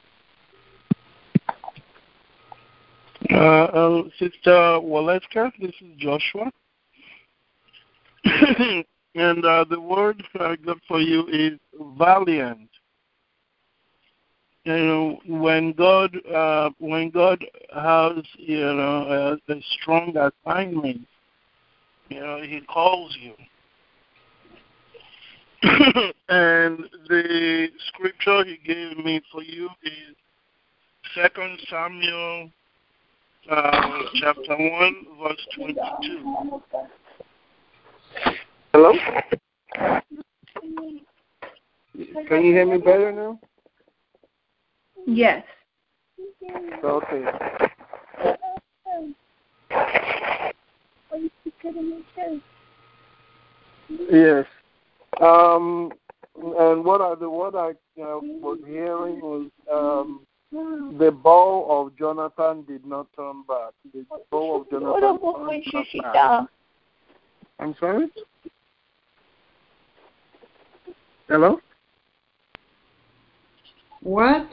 Uh, um, Sister Waleska, this is Joshua. And uh, the word I got for you is valiant. You know, when God, uh, when God has, you know, a, a strong assignment, you know, He calls you. And the scripture He gave me for you is Second Samuel. Uh, chapter one, verse twenty-two. Hello? Can you hear me better now? Yes. Okay. Yes. Um, and what I the what I uh, was hearing was um. The bow of Jonathan did not turn back. The bow of Jonathan turned not back. I'm sorry? Hello? What?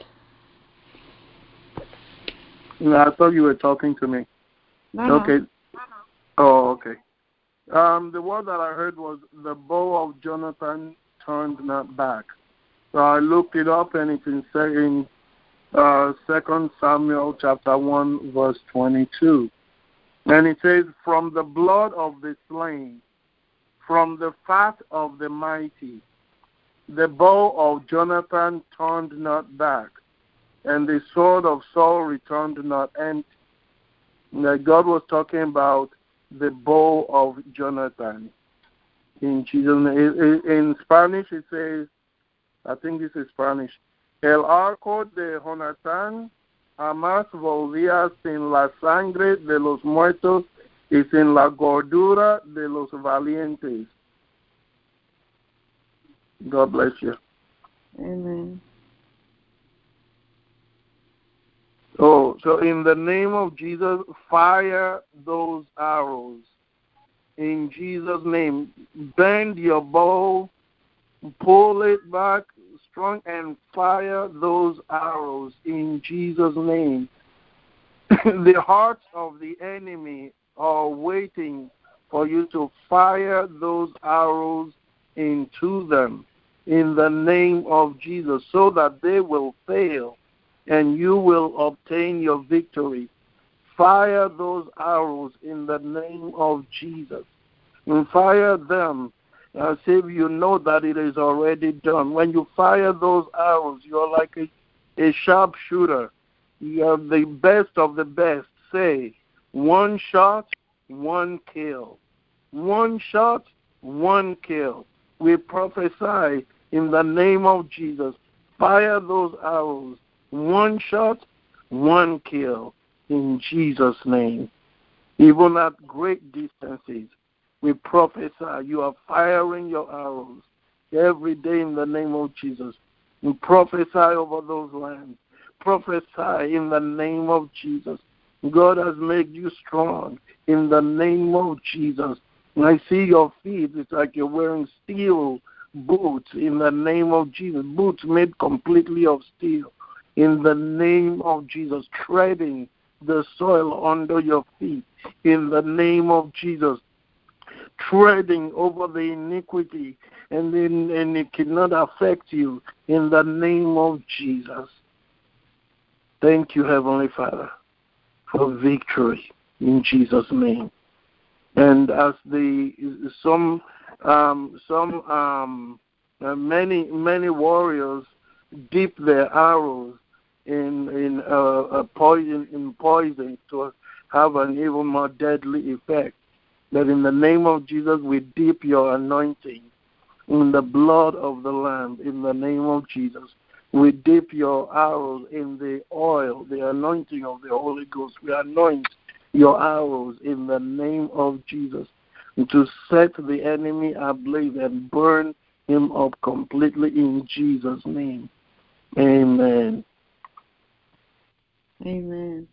No, I thought you were talking to me. No, okay. No. Oh, okay. Um, the word that I heard was the bow of Jonathan turned not back. So I looked it up, and it's in, in uh, Second Samuel chapter one, verse twenty-two. And it says, from the blood of the slain, from the fat of the mighty, the bow of Jonathan turned not back, and the sword of Saul returned not empty. Now, God was talking about the bow of Jonathan. In Jesus' name. In Spanish, it says, I think this is Spanish, El arco de Jonathan jamás volvía sin la sangre de los muertos y sin la gordura de los valientes. God bless you. Amen. Oh, so in the name of Jesus, fire those arrows. In Jesus' name, bend your bow, pull it back strong, and fire those arrows in Jesus' name. The hearts of the enemy are waiting for you to fire those arrows into them in the name of Jesus, so that they will fail and you will obtain your victory. Fire those arrows in the name of Jesus. And fire them as if you know that it is already done. When you fire those arrows, you're like a, a sharpshooter. You are the best of the best. Say, one shot, one kill. One shot, one kill. We prophesy in the name of Jesus. Fire those arrows. One shot, one kill. In Jesus' name. Even at great distances, we prophesy. You are firing your arrows every day in the name of Jesus. We prophesy over those lands. Prophesy in the name of Jesus. God has made you strong in the name of Jesus. When I see your feet, it's like you're wearing steel boots in the name of Jesus. Boots made completely of steel in the name of Jesus. Treading the soil under your feet in the name of Jesus. Treading over the iniquity, and, in, and it cannot affect you in the name of Jesus. Thank you, Heavenly Father, for victory in Jesus' name. And as the some um, some um, uh, many many warriors dip their arrows in in uh, a poison in poison to have an even more deadly effect, that in the name of Jesus we dip your anointing in the blood of the Lamb. In the name of Jesus, we dip your arrows in the oil, the anointing of the Holy Ghost. We anoint your arrows in the name of Jesus to set the enemy ablaze and burn him up completely in Jesus' name. Amen. Amen.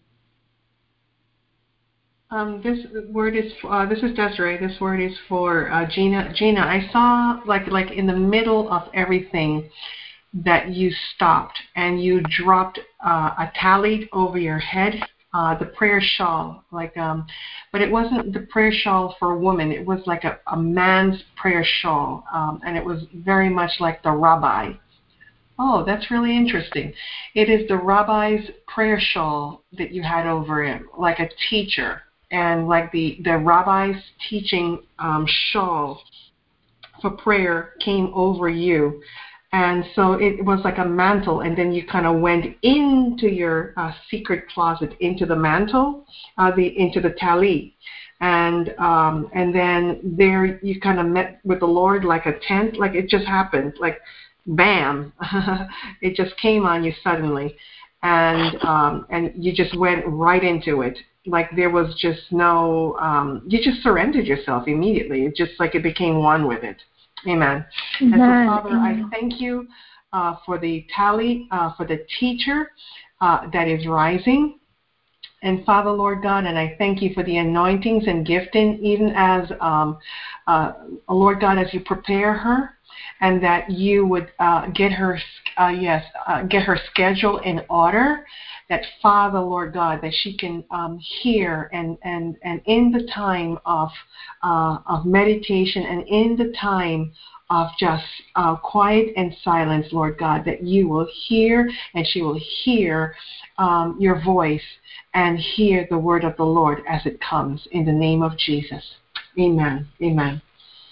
Um, this word is uh, this is Desiree. This word is for uh, Gina. Gina, I saw like like in the middle of everything that you stopped and you dropped uh, a tallit over your head, uh, the prayer shawl, like um, but it wasn't the prayer shawl for a woman. It was like a, a man's prayer shawl, um, and it was very much like the rabbi. Oh, that's really interesting. It is the rabbi's prayer shawl that you had over it, like a teacher. And like the, the rabbi's teaching um, shawl for prayer came over you. And so it was like a mantle, and then you kind of went into your uh, secret closet, into the mantle, uh, the into the tallit. And um, and then there you kind of met with the Lord like a tent, like it just happened, like bam, it just came on you suddenly. And um, and you just went right into it. Like there was just no, um, you just surrendered yourself immediately. It just like it became one with it. Amen. Amen. And so, Father, Amen. I thank you uh, for the tallit, uh, for the teacher uh, that is rising. And Father, Lord God, and I thank you for the anointings and gifting, even as, um, uh, Lord God, as you prepare her. and that you would uh, get her, uh, yes, uh, get her schedule in order. That Father, Lord God, that she can um, hear and, and, and in the time of uh, of meditation and in the time of just uh, quiet and silence, Lord God, that you will hear and she will hear um, your voice and hear the word of the Lord as it comes in the name of Jesus. Amen. Amen.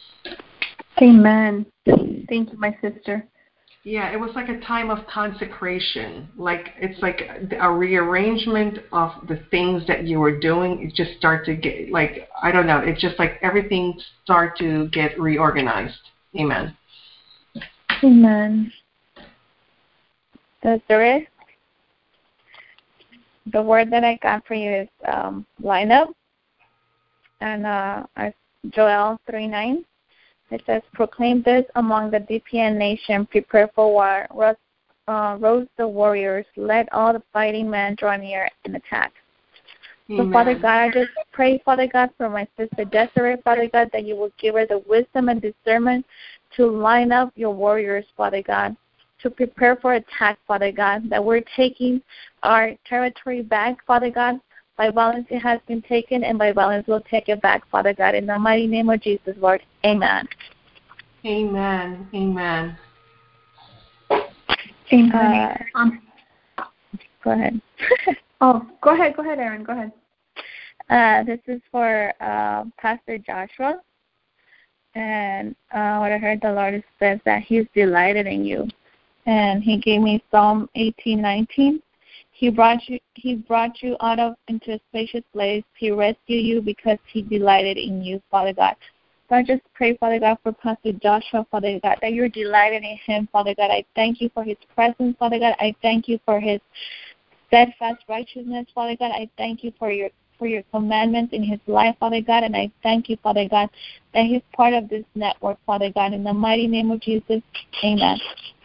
Amen. Thank you, my sister. Yeah, it was like a time of consecration. Like it's like a rearrangement of the things that you were doing. It just start to get like I don't know. It's just like everything start to get reorganized. Amen. Amen. Sister, the word that I got for you is um, line up, and uh, Joel three nine. It says, proclaim this among the D P N nation, prepare for war, rose, uh, rose the warriors, let all the fighting men draw near and attack. Amen. So, Father God, I just pray, Father God, for my sister Desiree, Father God, that you will give her the wisdom and discernment to line up your warriors, Father God, to prepare for attack, Father God, that we're taking our territory back, Father God. By violence it has been taken, and by violence we'll take it back, Father God. In the mighty name of Jesus, Lord. Amen. Amen. Amen. Amen. Uh, um, go ahead. oh, go ahead. Go ahead, Erin. Go ahead. Uh, this is for uh, Pastor Joshua. And uh, what I heard the Lord says that He's delighted in you. And He gave me Psalm eighteen nineteen. He brought you he brought you out of into a spacious place. He rescued you because he delighted in you, Father God. So I just pray, Father God, for Pastor Joshua, Father God, that you're delighted in him, Father God. I thank you for his presence, Father God. I thank you for his steadfast righteousness, Father God. I thank you for your for your commandments in his life, Father God. And I thank you, Father God, that he's part of this network, Father God. In the mighty name of Jesus, amen.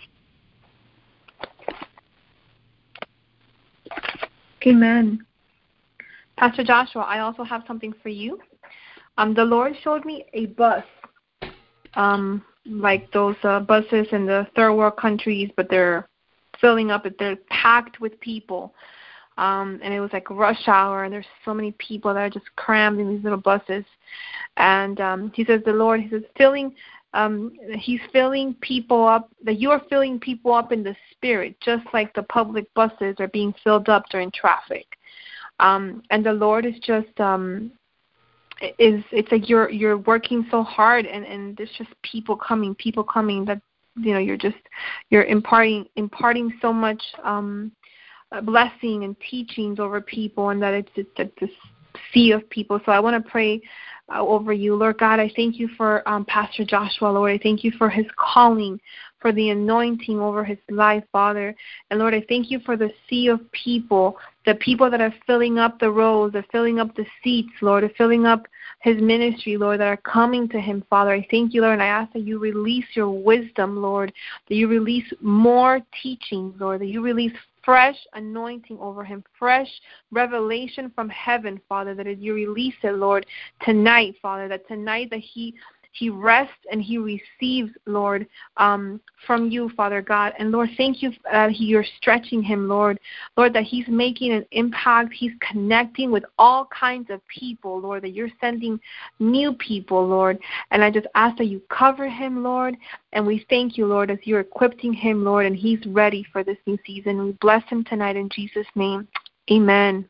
Amen. Pastor Joshua, I also have something for you. Um, the Lord showed me a bus, um, like those uh, buses in the third world countries, but they're filling up, they're packed with people. Um, and it was like rush hour, and there's so many people that are just crammed in these little buses. And um, he says, the Lord, he says, filling, um, he's filling people up, that you are filling people up in the spirit, just like the public buses are being filled up during traffic. Um, and the Lord is just, um, is it's like you're you're working so hard, and, and there's just people coming, people coming that, you know, you're just, you're imparting, imparting so much um, blessing and teachings over people, and that it's, it's like this sea of people. So I want to pray uh, over you. Lord God, I thank you for um, Pastor Joshua, Lord. I thank you for his calling, for the anointing over his life, Father. And Lord, I thank you for the sea of people, the people that are filling up the rows, they're filling up the seats, Lord, they're filling up his ministry, Lord, that are coming to him, Father. I thank you, Lord, and I ask that you release your wisdom, Lord, that you release more teachings, Lord, that you release fresh anointing over him, fresh revelation from heaven, Father, that you release it, Lord, tonight, Father, that tonight that he he rests and he receives, Lord, um, from you, Father God. And Lord, thank you that uh, you're stretching him, Lord. Lord, that he's making an impact. He's connecting with all kinds of people, Lord, that you're sending new people, Lord. And I just ask that you cover him, Lord. And we thank you, Lord, as you're equipping him, Lord, and he's ready for this new season. We bless him tonight in Jesus' name. Amen.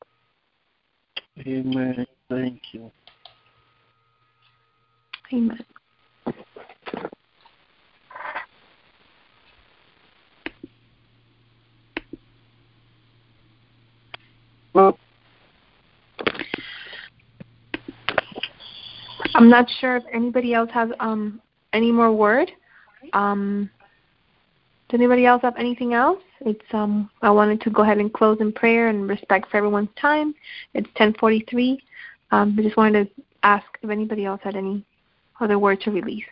Amen. Thank you. Amen. Well, I'm not sure if anybody else has um, any more word. Um, does anybody else have anything else? It's um. I wanted to go ahead and close in prayer and respect for everyone's time. It's ten forty-three. Um, I just wanted to ask if anybody else had any other word to release.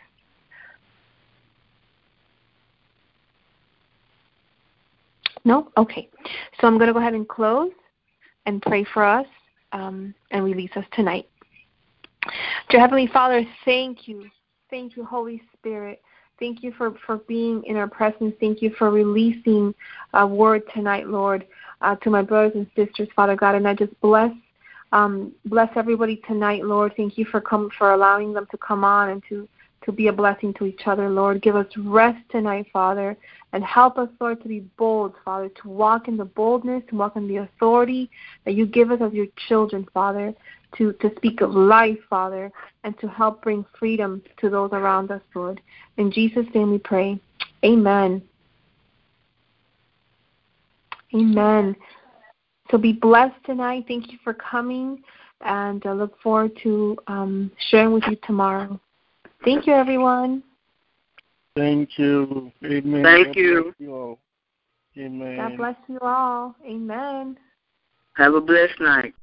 No? Okay. So I'm going to go ahead and close and pray for us um, and release us tonight. Dear Heavenly Father, thank you. Thank you, Holy Spirit. Thank you for, for being in our presence. Thank you for releasing a word tonight, Lord, uh, to my brothers and sisters, Father God. And I just bless um, bless everybody tonight, Lord. Thank you for come, for allowing them to come on and to, to be a blessing to each other, Lord. Give us rest tonight, Father, and help us, Lord, to be bold, Father, to walk in the boldness, to walk in the authority that you give us as your children, Father, to, to speak of life, Father, and to help bring freedom to those around us, Lord. In Jesus' name we pray. Amen. Amen. So be blessed tonight. Thank you for coming, and I look forward to um, sharing with you tomorrow. Thank you, everyone. Thank you. Amen. Thank God you. bless you all. Amen. God bless you all. Amen. Have a blessed night.